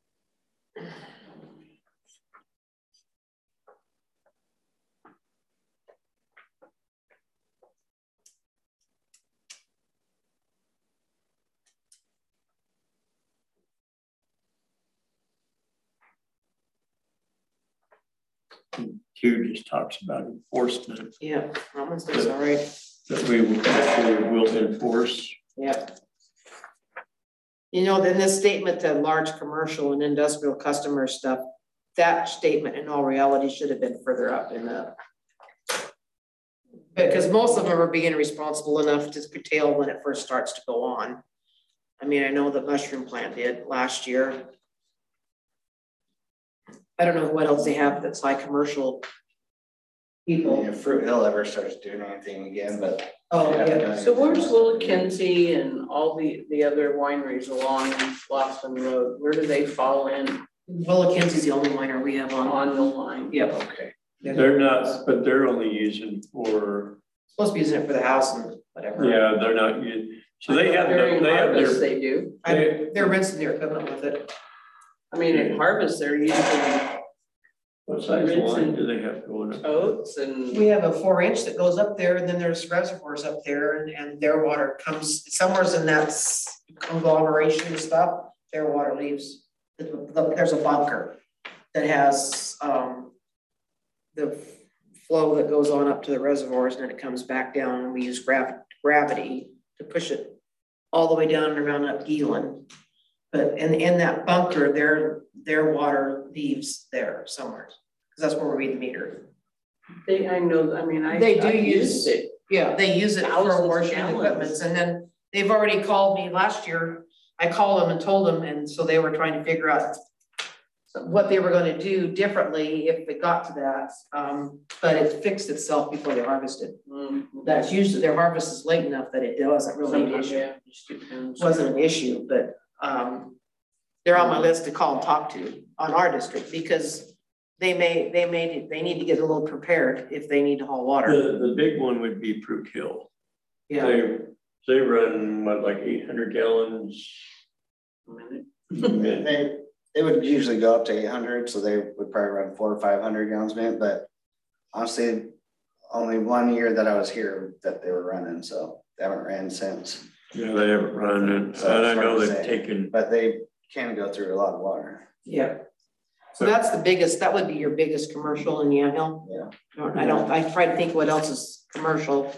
Q just talks about enforcement, Yeah, Romans, that's all right, that we will enforce. yeah. You know, then this statement to large commercial and industrial customer stuff, that statement in all reality should have been further up in the. Because most of them are being responsible enough to curtail when it first starts to go on. I mean, I know the mushroom plant did last year. I don't know what else they have that's high commercial people. If Fruit Hill ever starts doing anything again, but. Oh, they haven't yeah. done So where's anything. Little Kinsey and all the other wineries along Blossom Road? Where do they fall in Willa Kinsey's the only winery we have on the line? Yep. Okay. They're not, but they're only using for, Supposed to be using it for the house and whatever. yeah, they're not using, so they have, During they have harvest, their, they do. They're rinsing their equipment with it. I mean, at harvest, they're using what size line do they have going up? oats and. We have a 4-inch that goes up there and then there's reservoirs up there and their water comes, somewhere's in that conglomeration and stuff, their water leaves. There's a bunker that has, the flow that goes on up to the reservoirs and then it comes back down and we use gravity to push it all the way down and around up Gielan. But in that bunker, their water leaves there somewhere, because that's where we read the meter. I know, I mean, They do I use used it. Yeah, they use it Thousands for of washing gallons. equipment, and then they've already called me last year. I called them and told them, and so they were trying to figure out what they were gonna do differently if it got to that. But it fixed itself before they harvested. That's usually, their harvest is late enough that it wasn't really an Sometimes, issue. yeah, just depends. Wasn't an issue, but they're on my list to call and talk to on our district, because they need to get a little prepared if they need to haul water. The big one would be Fruit Hill. Yeah, They run what, like 800 gallons A minute. a minute. They would usually go up to 800, so they would probably run 400 or 500 gallons a minute, but honestly, only 1 year that I was here that they were running, so they haven't ran since. Yeah, they haven't run it, So and I it's know hard to they've say. taken, But they can go through a lot of water. yeah. So that's the biggest, that would be your biggest commercial in Yamhill. Yeah. I try to think what else is commercial.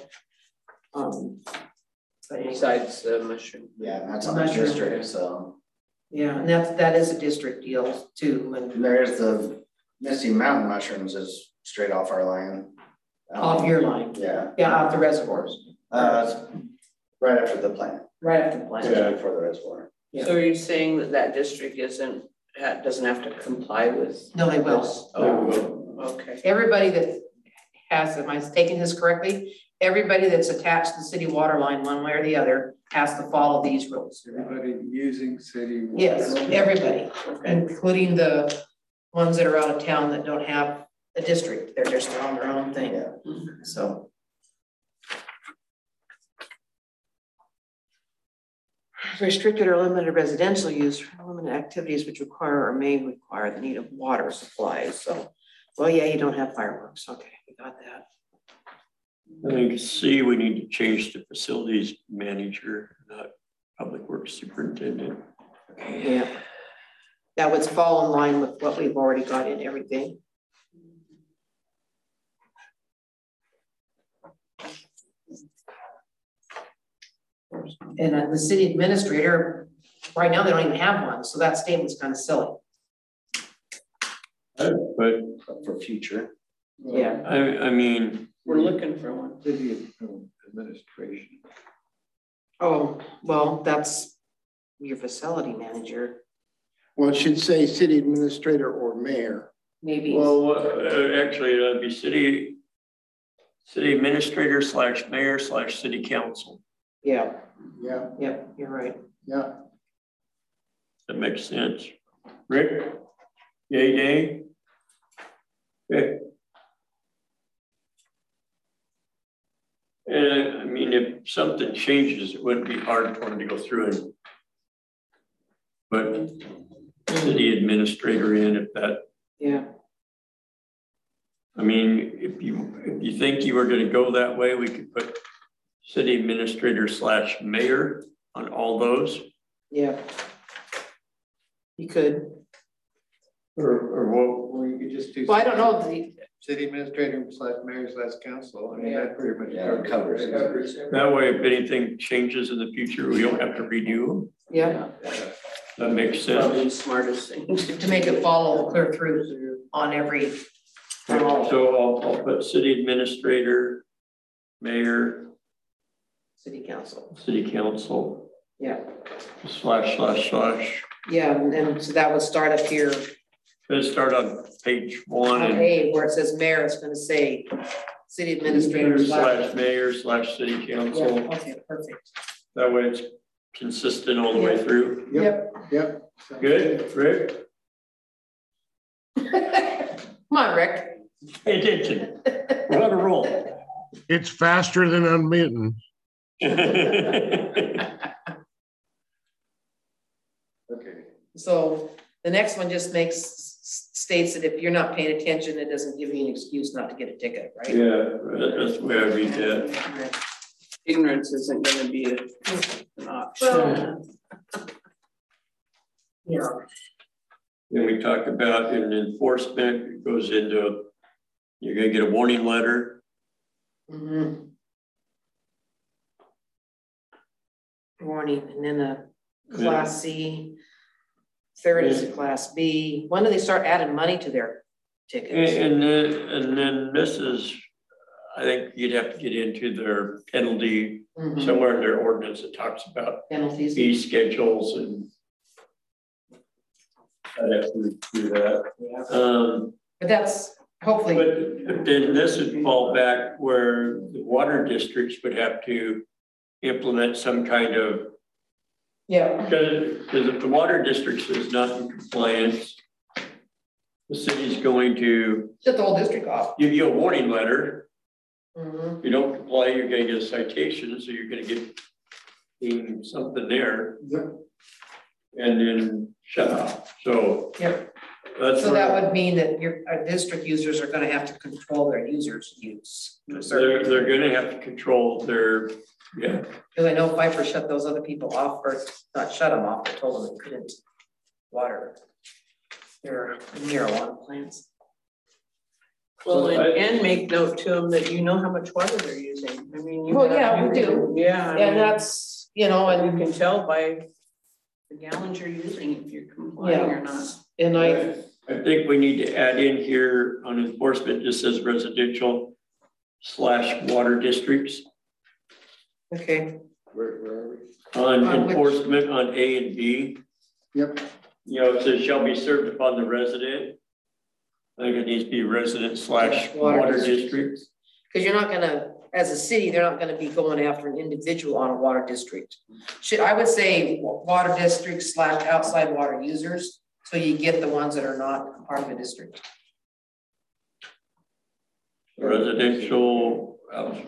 Besides the mushroom. Yeah, and that's on the Mushroom. district, so. Yeah, and that is a district deal too, and There's the Misty Mountain mushrooms is straight off our line. off your line, Yeah, yeah, off the reservoirs, it's right after the plant, right after the plant. just before the reservoir. Yeah. So are you saying that district doesn't have to comply with? No, they will. this? Oh, okay. Everybody that has, am I taking this correctly? Everybody that's attached to the city water line, one way or the other, has to follow these rules. Everybody using city. water. Yes, everybody, including the ones that are out of town that don't have a district, they're just on their own thing, Yeah. so. Restricted or limited residential use, limited activities which require or may require the need of water supplies, so. Well, yeah, you don't have fireworks, okay, we got that. I think C, we need to change to facilities manager, not public works superintendent. Yeah. That would fall in line with what we've already got in everything. And the city administrator, right now, they don't even have one, so that statement's kind of silly. But For future. Yeah. I mean, We're looking for one. City administration. Oh, well, that's your facility manager, Well, it should say city administrator or mayor. maybe. Well, actually, that'd be city administrator / mayor / city council. Yeah, Yeah, you're right. yeah. That makes sense. Rick? Yay, nay? Okay. And I mean, if something changes, it wouldn't be hard for them to go through and put city administrator in if that, Yeah, I mean, if you think you were gonna go that way, we could put city administrator / mayor on all those. yeah. You could. Or what? Or you could just do. Well, I don't know, City administrator / mayor / council. I mean, that pretty much. Yeah, it covers it. That way, if anything changes in the future, we don't have to redo them. yeah, That makes Probably the sense. smartest thing. to make it follow clear through on every. So I'll put city administrator, mayor, City council, city council, yeah. / Yeah, and so that would start up here Let's start on page 1 on and A, where it says mayor, it's gonna say city administrator / mayor / city Yeah, council. okay, perfect. That way it's consistent all the way through. Yep. Sounds Good, Rick? Come on, Rick. Pay attention. We're on a roll. It's faster than unmuting. Okay. So the next one just states that if you're not paying attention, it doesn't give you an excuse not to get a ticket, right? Yeah, that's the way I read that. Right. Ignorance isn't gonna be an option. Well, yeah, Then we talk about in enforcement, it goes into, you're gonna get a warning letter. mm-hmm. Warning, and then a class C, third is a class B. When do they start adding money to their tickets? And then this is, I think you'd have to get into their penalty, Mhm. somewhere in their ordinance that talks about Penalties. fee schedules and I'd have to do that. But that's hopefully, But then this would fall back where the water districts would have to implement some kind of, yeah, because if the water district is not in compliance, the city's going to shut the whole district off. give you a warning letter. Mhm. If you don't comply, you're gonna get a citation, so you're gonna get something there. Yep. And then shut off, so. Yep. That's So where that would mean that your district users are gonna have to control their users' use. to a certain they're gonna have to control their, yeah. Because I know Pfeiffer shut those other people off, or not shut them off, but told them they couldn't water their marijuana plants. Well, and make note to them that you know how much water they're using. I mean. Well, yeah, we do. Yeah. I And mean, that's, you know, you and can tell by the gallons you're using if you're complying or not. I think we need to add in here on enforcement, just says residential / water districts. okay, Where are we? On On which- enforcement on A and B, Yep. you know, it says shall be served upon the resident. I think it needs to be resident / water district. because you're not gonna, as a city, they're not gonna be going after an individual on a water district. I would say water district / outside water users, so you get the ones that are not part of the district. Residential,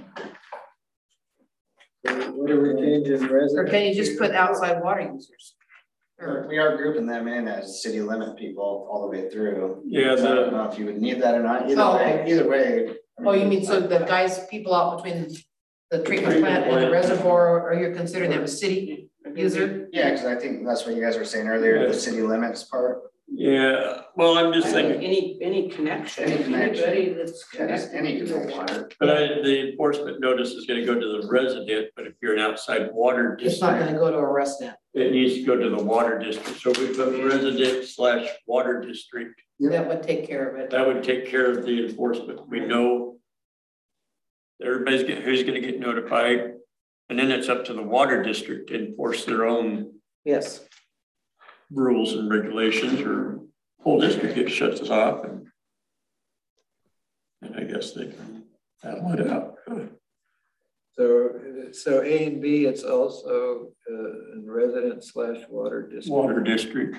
What are we changing Or resident? can you just put outside water users? Or, We are grouping them in as city limit people all the way through. yeah, So I don't the, know if you would need that or not, Oh, okay. either way. I oh, you mean, so the guys, people out between the treatment plant and the reservoir, or you're considering them a city user? Yeah, because I think that's what you guys were saying earlier, the city limits part. yeah, well, I'm just thinking, Any connection, Any connection. anybody that's Yeah, just any connected to the connection. water. but the enforcement notice is gonna go to the resident, but if you're an outside water It's not district, gonna go to a resident. it needs to go to the water district. So we put resident / water district. That would take care of it. That would take care of the enforcement. We know who's gonna get notified. And then it's up to the water district to enforce their own Yes. rules and regulations, or whole district gets shuts us off and I guess they can battle it out. So A and B, it's also in resident / water district. Water district.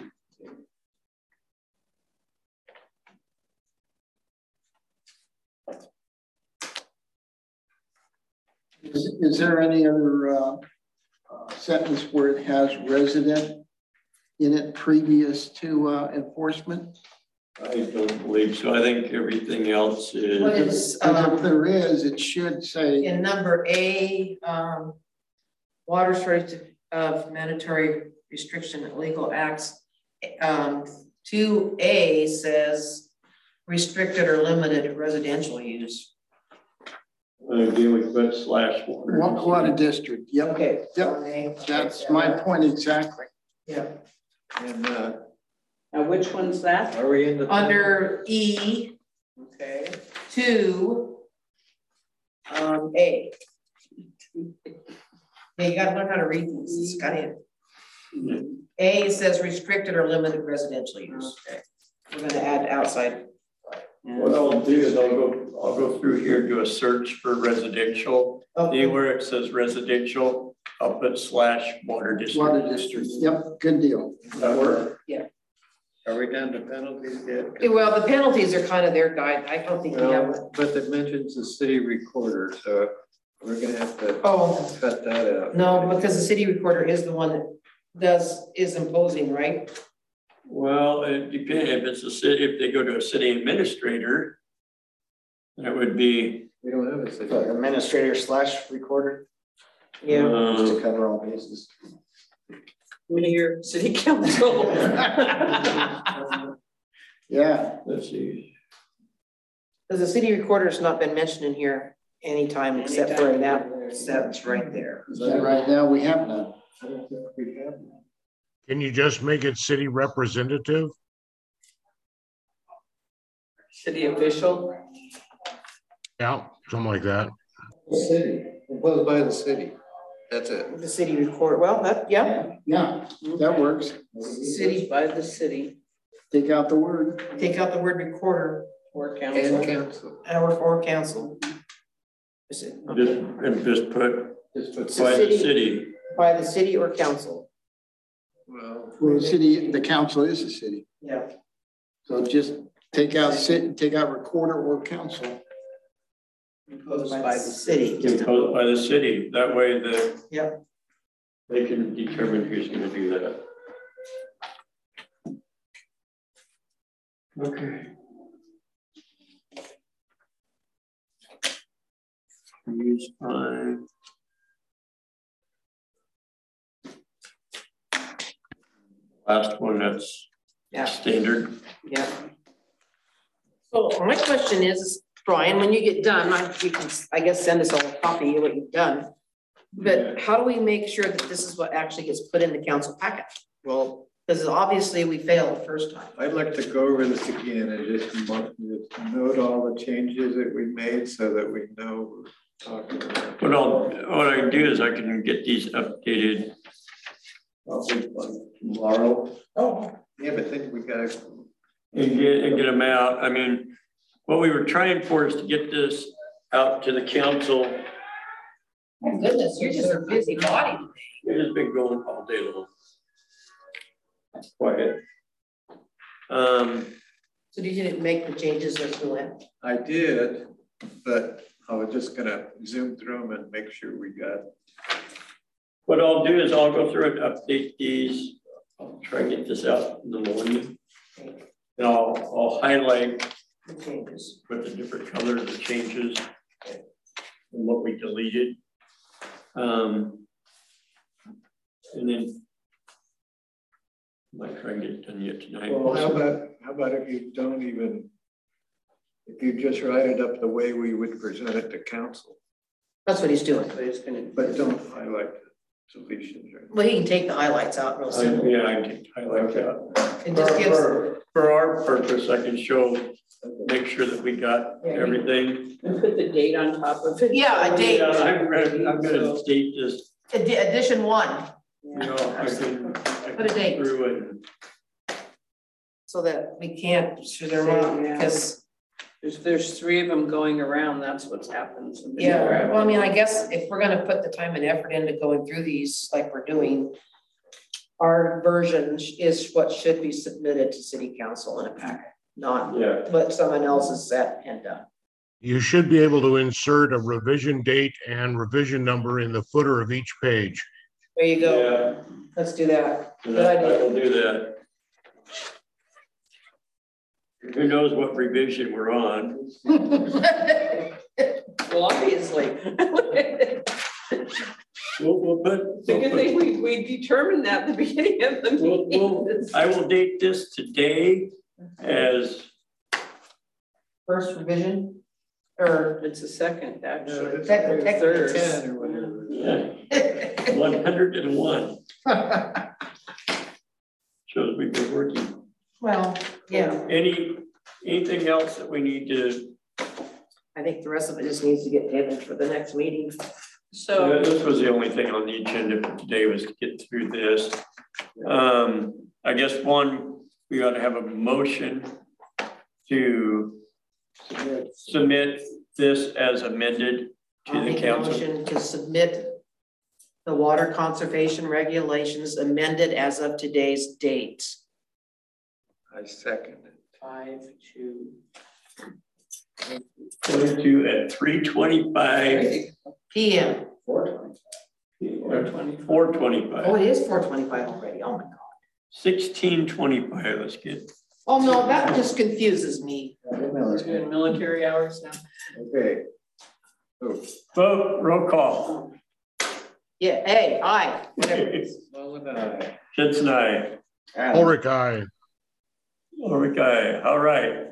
Is there any other sentence where it has resident in it previous to enforcement? I don't believe so. I think everything else is. What is, Because if there is, it should say, in number A, water source of mandatory restriction and legal acts. 2A says restricted or limited residential use. Dealing with /water. water district, yep, Okay. yep, that's my point exactly. Yeah. And Now, which one's that? are we in the? Under E, Okay. 2, A. Yeah, you gotta learn how to read these, it's got in. A says restricted or limited residential use. Okay. We're gonna add outside. What I'll do is I'll go through here, do a search for residential. Okay. Anywhere it says residential, I'll put /water district. Water district, yep, good deal. That work? Are we down to penalties yet? Yeah, well, the penalties are kind of their guide. I don't think we have. Well, but it mentions the city recorder, so we're gonna have to Oh, cut that out. no, because the city recorder is the one that is imposing, right? Well, it depends. If it's a city, if they go to a city administrator, that would be. We don't have a city. Administrator / recorder, Yeah. just to cover all bases. Mayor, city council. Yeah, Let's see. Because the city recorder has not been mentioned in here anytime except for in that sentence right there. right now we have none. I don't think we have one. Can you just make it city representative? City official? Yeah, something like that. City, imposed by the city. That's it. The city recorder, well, that, yeah, Yeah, that works. city, By the city Take out the word. take out the word recorder or And council. council. or council. Is it, Just put Just put So by the city- city. by the city or council? Well, Well, the city, the council is the city. Yeah. So just take out recorder or council. Imposed by the city. Imposed by the city. That way Yep. they can determine who's gonna do that. Okay. Use fine. Last one, that's Yeah. standard. Yeah. So my question is, Brian, when you get done, you can, I guess, send us all a copy of what you've done. But how do we make sure that this is what actually gets put in the council packet? well, Because obviously we failed the first time. I'd like to go over this again and just note all the changes that we made so that we know what we're talking about. What I can do is I can get these updated probably by tomorrow Oh. Yeah, but then we gotta. and get them out. I mean, what we were trying for is to get this out to the council. My goodness, you're just a busy body. It has been going all day long. Quiet. So you didn't make the changes as we went? I did, but I was just gonna zoom through them and make sure we got. What I'll do is I'll go through and update these. I'll try and get this out in the morning. And I'll highlight The changes. with the different colors, the changes and what we deleted. And then I might try and get it done yet tonight. Well, how about if you don't even, if you just write it up the way we would present it to council, That's what he's doing. but don't highlight the deletions or. Well, he can take the highlights out real simple. Yeah, I can highlight that. It just gives, For our purpose, I can show make sure that we got everything. And put the date on top of it. Yeah, a date. Yeah, I'm gonna date this, Edition 1, you know, I can Put a date. through it. so that we can't, should there Yeah. because, There's 3 of them going around, that's what's happened. yeah, well, I mean, I guess if we're gonna put the time and effort into going through these like we're doing, our version is what should be submitted to city council in a packet, not Yeah. what someone else has set and done. You should be able to insert a revision date and revision number in the footer of each page. There you go, Yeah, let's do that. and Good I idea. will do that. Who knows what revision we're on? Well, obviously. We'll put. It's a good thing we determined that at the beginning of the meeting. I will date this today as, First revision, or It's a second, actually. Technically, Third. 10 or whatever. yeah, 101. Shows we've been working. well, yeah, Anything else that we need to, I think the rest of it just needs to get tabled for the next meeting. So, this was the only thing on the agenda for today was to get through this. I guess we ought to have a motion to submit this as amended to I'll the make a council. motion to submit the water conservation regulations amended as of today's date. I second it. 5-2. 22 at 3:25. PM. 4:25. Oh, it is 4:25 already. Oh my God. 16:25. Let's get. Oh no, that just confuses me. We're doing military hours now. Okay. Vote, roll call. Yeah, hey, aye, whatever. Mullen, aye. Jensen, aye. Ulrich, aye. Ulrich, aye. All right,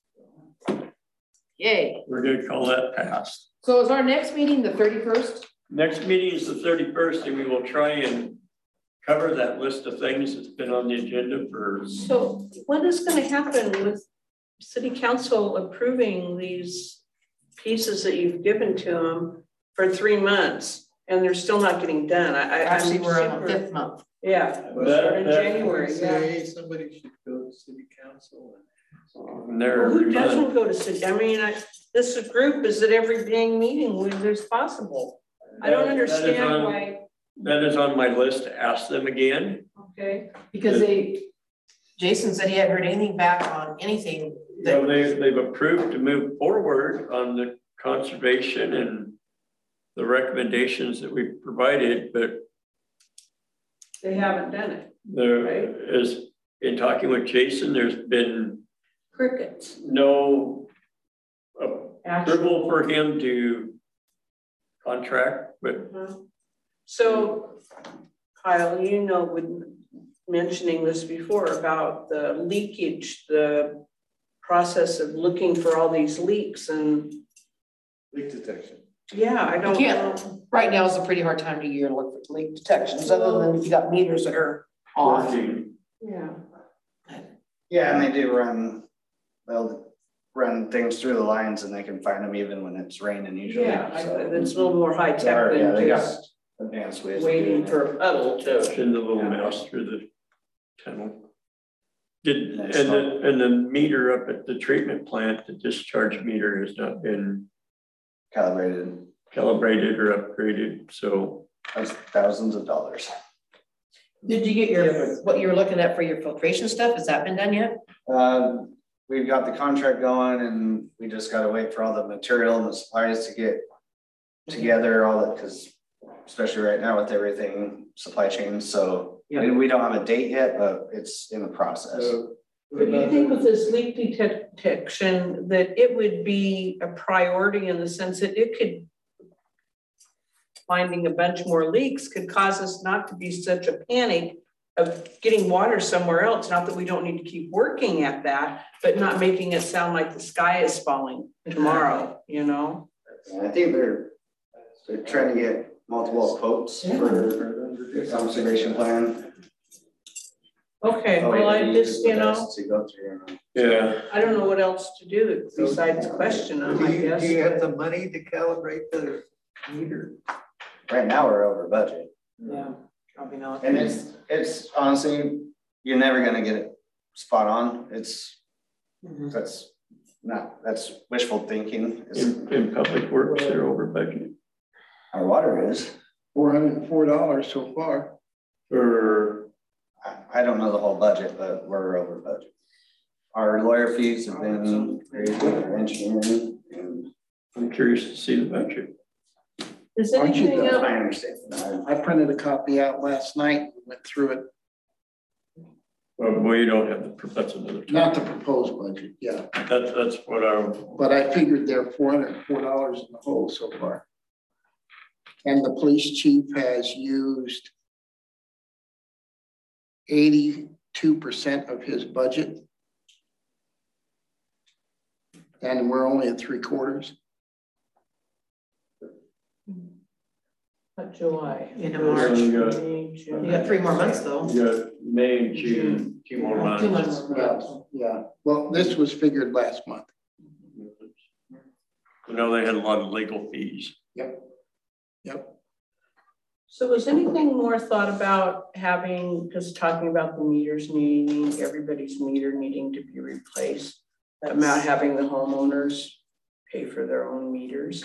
Yay. we're gonna call that passed. So is our next meeting the 31st? Next meeting is the 31st, and we will try and cover that list of things that's been on the agenda for. So what is gonna happen with city council approving these pieces that you've given to them for 3 months? And they're still not getting done. Actually, we're on the 5th month. Yeah, That- in that- January, yeah. Say somebody should go to city council. And they're. Who doesn't go to city? I mean, this group is at every dang meeting where there's possible. I don't understand why, That is on my list to ask them again. okay? Because Jason said he hadn't heard anything back on anything. So they've approved to move forward on the conservation and the recommendations that we provided, but They haven't done it. there is, in talking with Jason, there's been Crickets. no Actually. approval for him to contract with. So Kyle, you know, with mentioning this before about the leakage, the process of looking for all these leaks and Leak detection. yeah, I don't Yeah. know. Right now is a pretty hard time of year to look for leak detections, other than if you got meters that are on. working. Yeah. Yeah, and they do they'll run things through the lines and they can find them even when it's raining usually. Yeah, so. it's a little more high tech Yeah, than they got just advanced ways. of waiting doing for a puddle to. Send the little mouse through the tunnel. And That's the meter up at the treatment plant, the discharge meter has not been calibrated. calibrated or upgraded, so. That's thousands of dollars. Did you get what you were looking at for your filtration stuff? Has that been done yet? We've got the contract going and we just gotta wait for all the material and the supplies to get together, all that, because especially right now with everything, supply chain, so Yeah. we don't have a date yet, but it's in the process. But do you think with this leak detection that it would be a priority in the sense that it could, finding a bunch more leaks could cause us not to be such a panic of getting water somewhere else? Not that we don't need to keep working at that, but not making it sound like the sky is falling tomorrow, you know? And I think they're trying to get multiple quotes for the conservation plan. Okay, Oh, well, I yeah, just, you know, To go through. Yeah, I don't know what else to do besides question them, I guess. Do you have the money to calibrate the meter? Right now, we're over budget. Yeah, probably not. And it's honestly, you're never gonna get it spot on. Mhm. That's wishful thinking. in public works, they're over budget. Our water is. $404 so far. I don't know the whole budget, but we're over budget. Our lawyer fees have been crazy, our engineering, and I'm curious to see the budget. Is Aren't you anything the- else? I understand. I printed a copy out last night, went through it, Well, you don't have that's another not time. the proposed budget, yeah. That's what I, But I figured they're $404 in the hole so far. And the police chief has used 82% of his budget. And we're only at 3/4. But July. Into March. You got- May, June. You got 3 more months though. you got May and June, 2 more months. 2 months. Yeah, well, this was figured last month. I know they had a lot of legal fees. Yep. So was anything more thought about having, just talking about the meters needing, everybody's meter needing to be replaced? About having the homeowners pay for their own meters?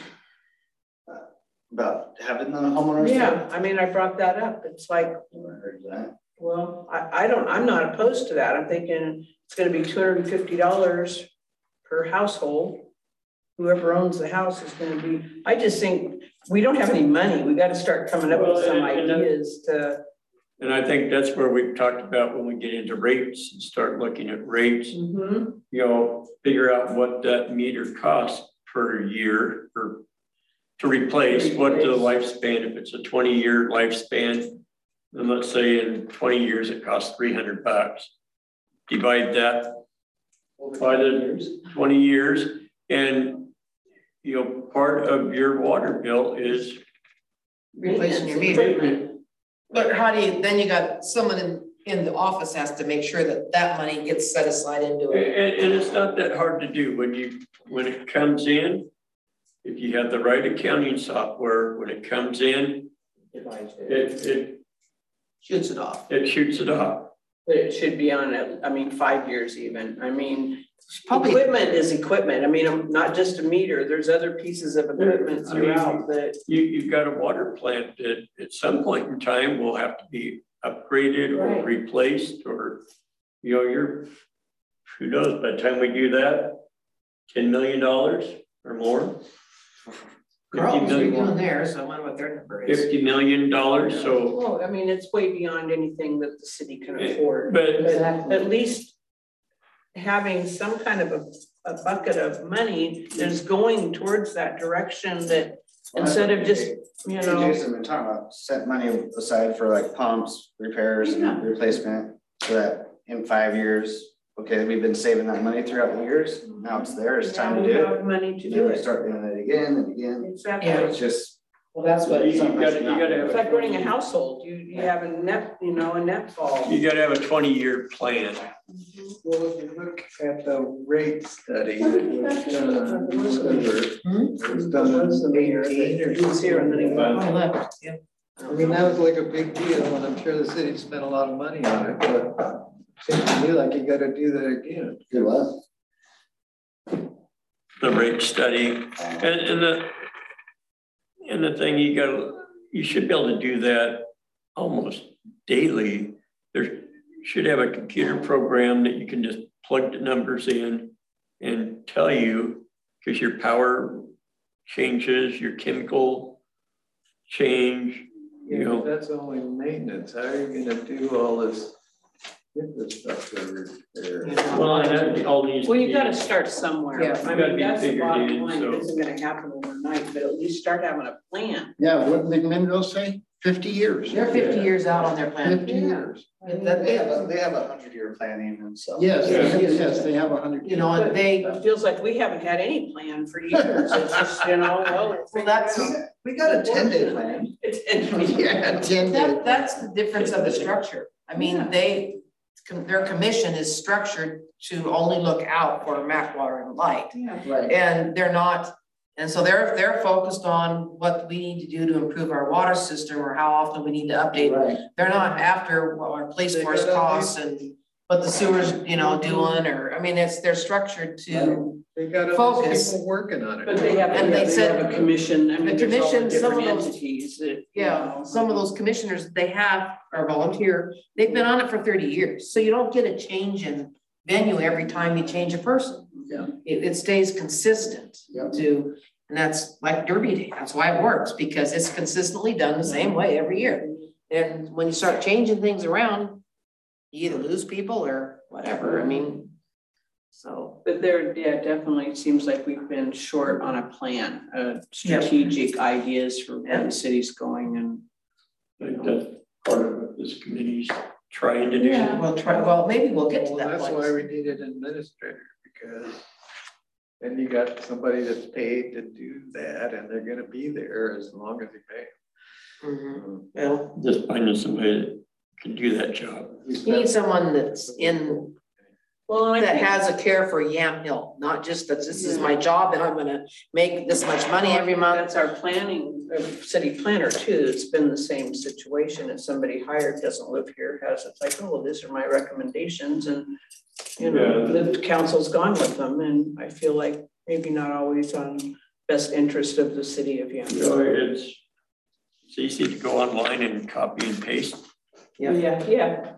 About having the homeowners. Yeah, I mean, I brought that up. It's like, I heard that. well, I'm not opposed to that. I'm thinking it's gonna be $250 per household. Whoever owns the house is gonna be, I just think, we don't have any money. We gotta start coming up with some ideas to. And I think that's where we've talked about when we get into rates and start looking at rates, Mhm. you know, figure out what that meter costs per year or to replace, what the lifespan, if it's a 20-year lifespan, then let's say in 20 years, it costs $300. Divide that by the 20 years and, you know, part of your water bill is Replacing your meter. But how do you, then you got someone in the office has to make sure that that money gets set aside into it. And it's not that hard to do when it comes in. If you have the right accounting software, when it comes in, it Shoots it off. shoots it off. But it should be on, 5 years even. I mean, Probably- equipment is equipment. I mean, not just a meter. There's other pieces of equipment throughout that. You've got a water plant that at some point in time will have to be upgraded or Right. replaced or, you know, who knows, by the time we do that, $10 million or more. Carlton's 50 million, redoing theirs, I wonder what their number is. $50 million, so, Well, I mean, it's way beyond anything that the city can afford. but But at least having some kind of a bucket of money that's going towards that direction that instead of just, you know. Jason been talking about set money aside for like pumps, repairs Yeah. and replacement, so that in 5 years, okay, we've been saving that money throughout the years. Now it's there, it's time to Now do we it. have money to And do then we it. start doing it again and again. Exactly. Yeah. It's just. Well, that's what. you gotta have It's like running a household. You have a net, a net fall. you gotta have a 20-year plan. Well, if you look at the rate study that was done, it was done in 18 or It was here and then it went. Oh, left, yeah. I mean, that was like a big deal, and I'm sure the city spent a lot of money on it, but it seems to me like you gotta do that again. Do what? The rate study and the thing you should be able to do that almost daily. There should have a computer program that you can just plug the numbers in and tell you, because your power changes, your chemical change, you Yeah, know. but that's only maintenance. How are you gonna do all this infrastructure repair? Well, and that all needs to Well, be. you gotta start somewhere. Yeah. I Gotta mean, be that's the figured bottom in, line. so. It isn't gonna happen overnight, but at least start having a plan. Yeah, what did McMinnville say? 50 years. They're 50 years out on their plan. 50 years. They have a 100-year plan even, so. Yes, yes, they have 100. You know, and they, It feels like we haven't had any plan for years. It's just, well. well, that's, We got a 10-day plan. It's. Yeah, 10 days. that's the difference of the structure. I mean, they, their commission is structured to only look out for Mac Water and Light. Right. And they're not, and so they're focused on what we need to do to improve our water system or how often we need to update. Right. They're not after what our police They force got all costs and what the sewers, you know, doing, or, I mean, they're structured to, They got all these Focus. people working on it. But they have, And they they said- have a commission, I mean, The there's all the commission, some of different those- entities that, you yeah, know, some of those commissioners they have are volunteer. They've been on it for 30 years. So you don't get a change in venue every time you change a person. Yeah. It stays consistent Yeah. to, and that's like Derby Day. That's why it works, because it's consistently done the same way every year. And when you start changing things around, you either lose people or whatever. I mean, so. But there, yeah, definitely seems like we've been short on a plan, strategic ideas for where the city's going and. I think that's part of what this committee's trying to do. Yeah. We'll try, well, maybe we'll get to Well, that that's place. why we need an administrator, because then you got somebody that's paid to do that, and they're gonna be there as long as you pay. Mhm. Well, Just finding somebody that can do that job. you need someone that's in, Well, that has a care for Yam Hill, not just that this is my job and I'm gonna make this much money every month. That's our planning, city planner too. It's been the same situation. If somebody hired doesn't live here, has, it's like, oh, well, these are my recommendations and, you know, the council's gone with them. And I feel like maybe not always on best interest of the city of Yam. You know, it's easy to go online and copy and paste. Yeah. Yeah.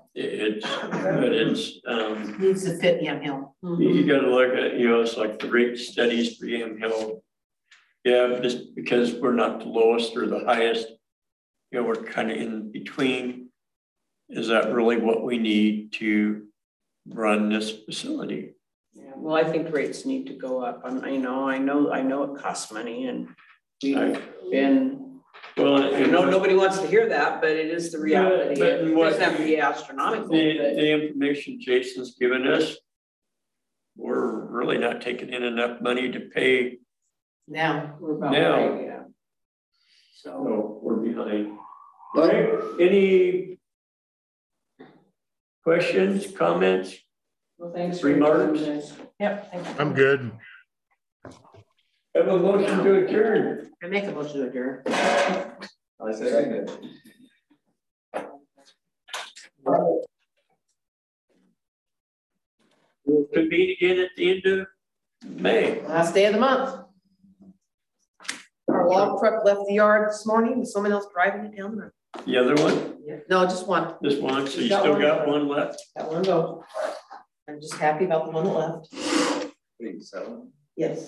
But it's, Needs to fit Yam Hill. you gotta look at, you know, it's like the rate studies for Yam Hill. Yeah, just because we're not the lowest or the highest, you know, we're kind of in between. Is that really what we need to run this facility? Yeah, well, I think rates need to go up. I know it costs money and we've been, Well, I know nobody wants to hear that, but it is the reality. but It what- doesn't have to be astronomical, but the information Jason's given us, we're really not taking in enough money to pay, Now, we're about Now- right, yeah. So, so we're behind. All right, any questions, comments? well, thanks for your time, Remarks? guys. yep, thank you. I'm good. Have a motion to adjourn. I make a motion to adjourn. I second it. We'll convene again at the end of May. Last day of the month. Our log truck left the yard this morning, with someone else driving it down the road. The other one, No, just one. this one, so you still got one left? That one go. I'm just happy about the one that left. Please, so. Yes.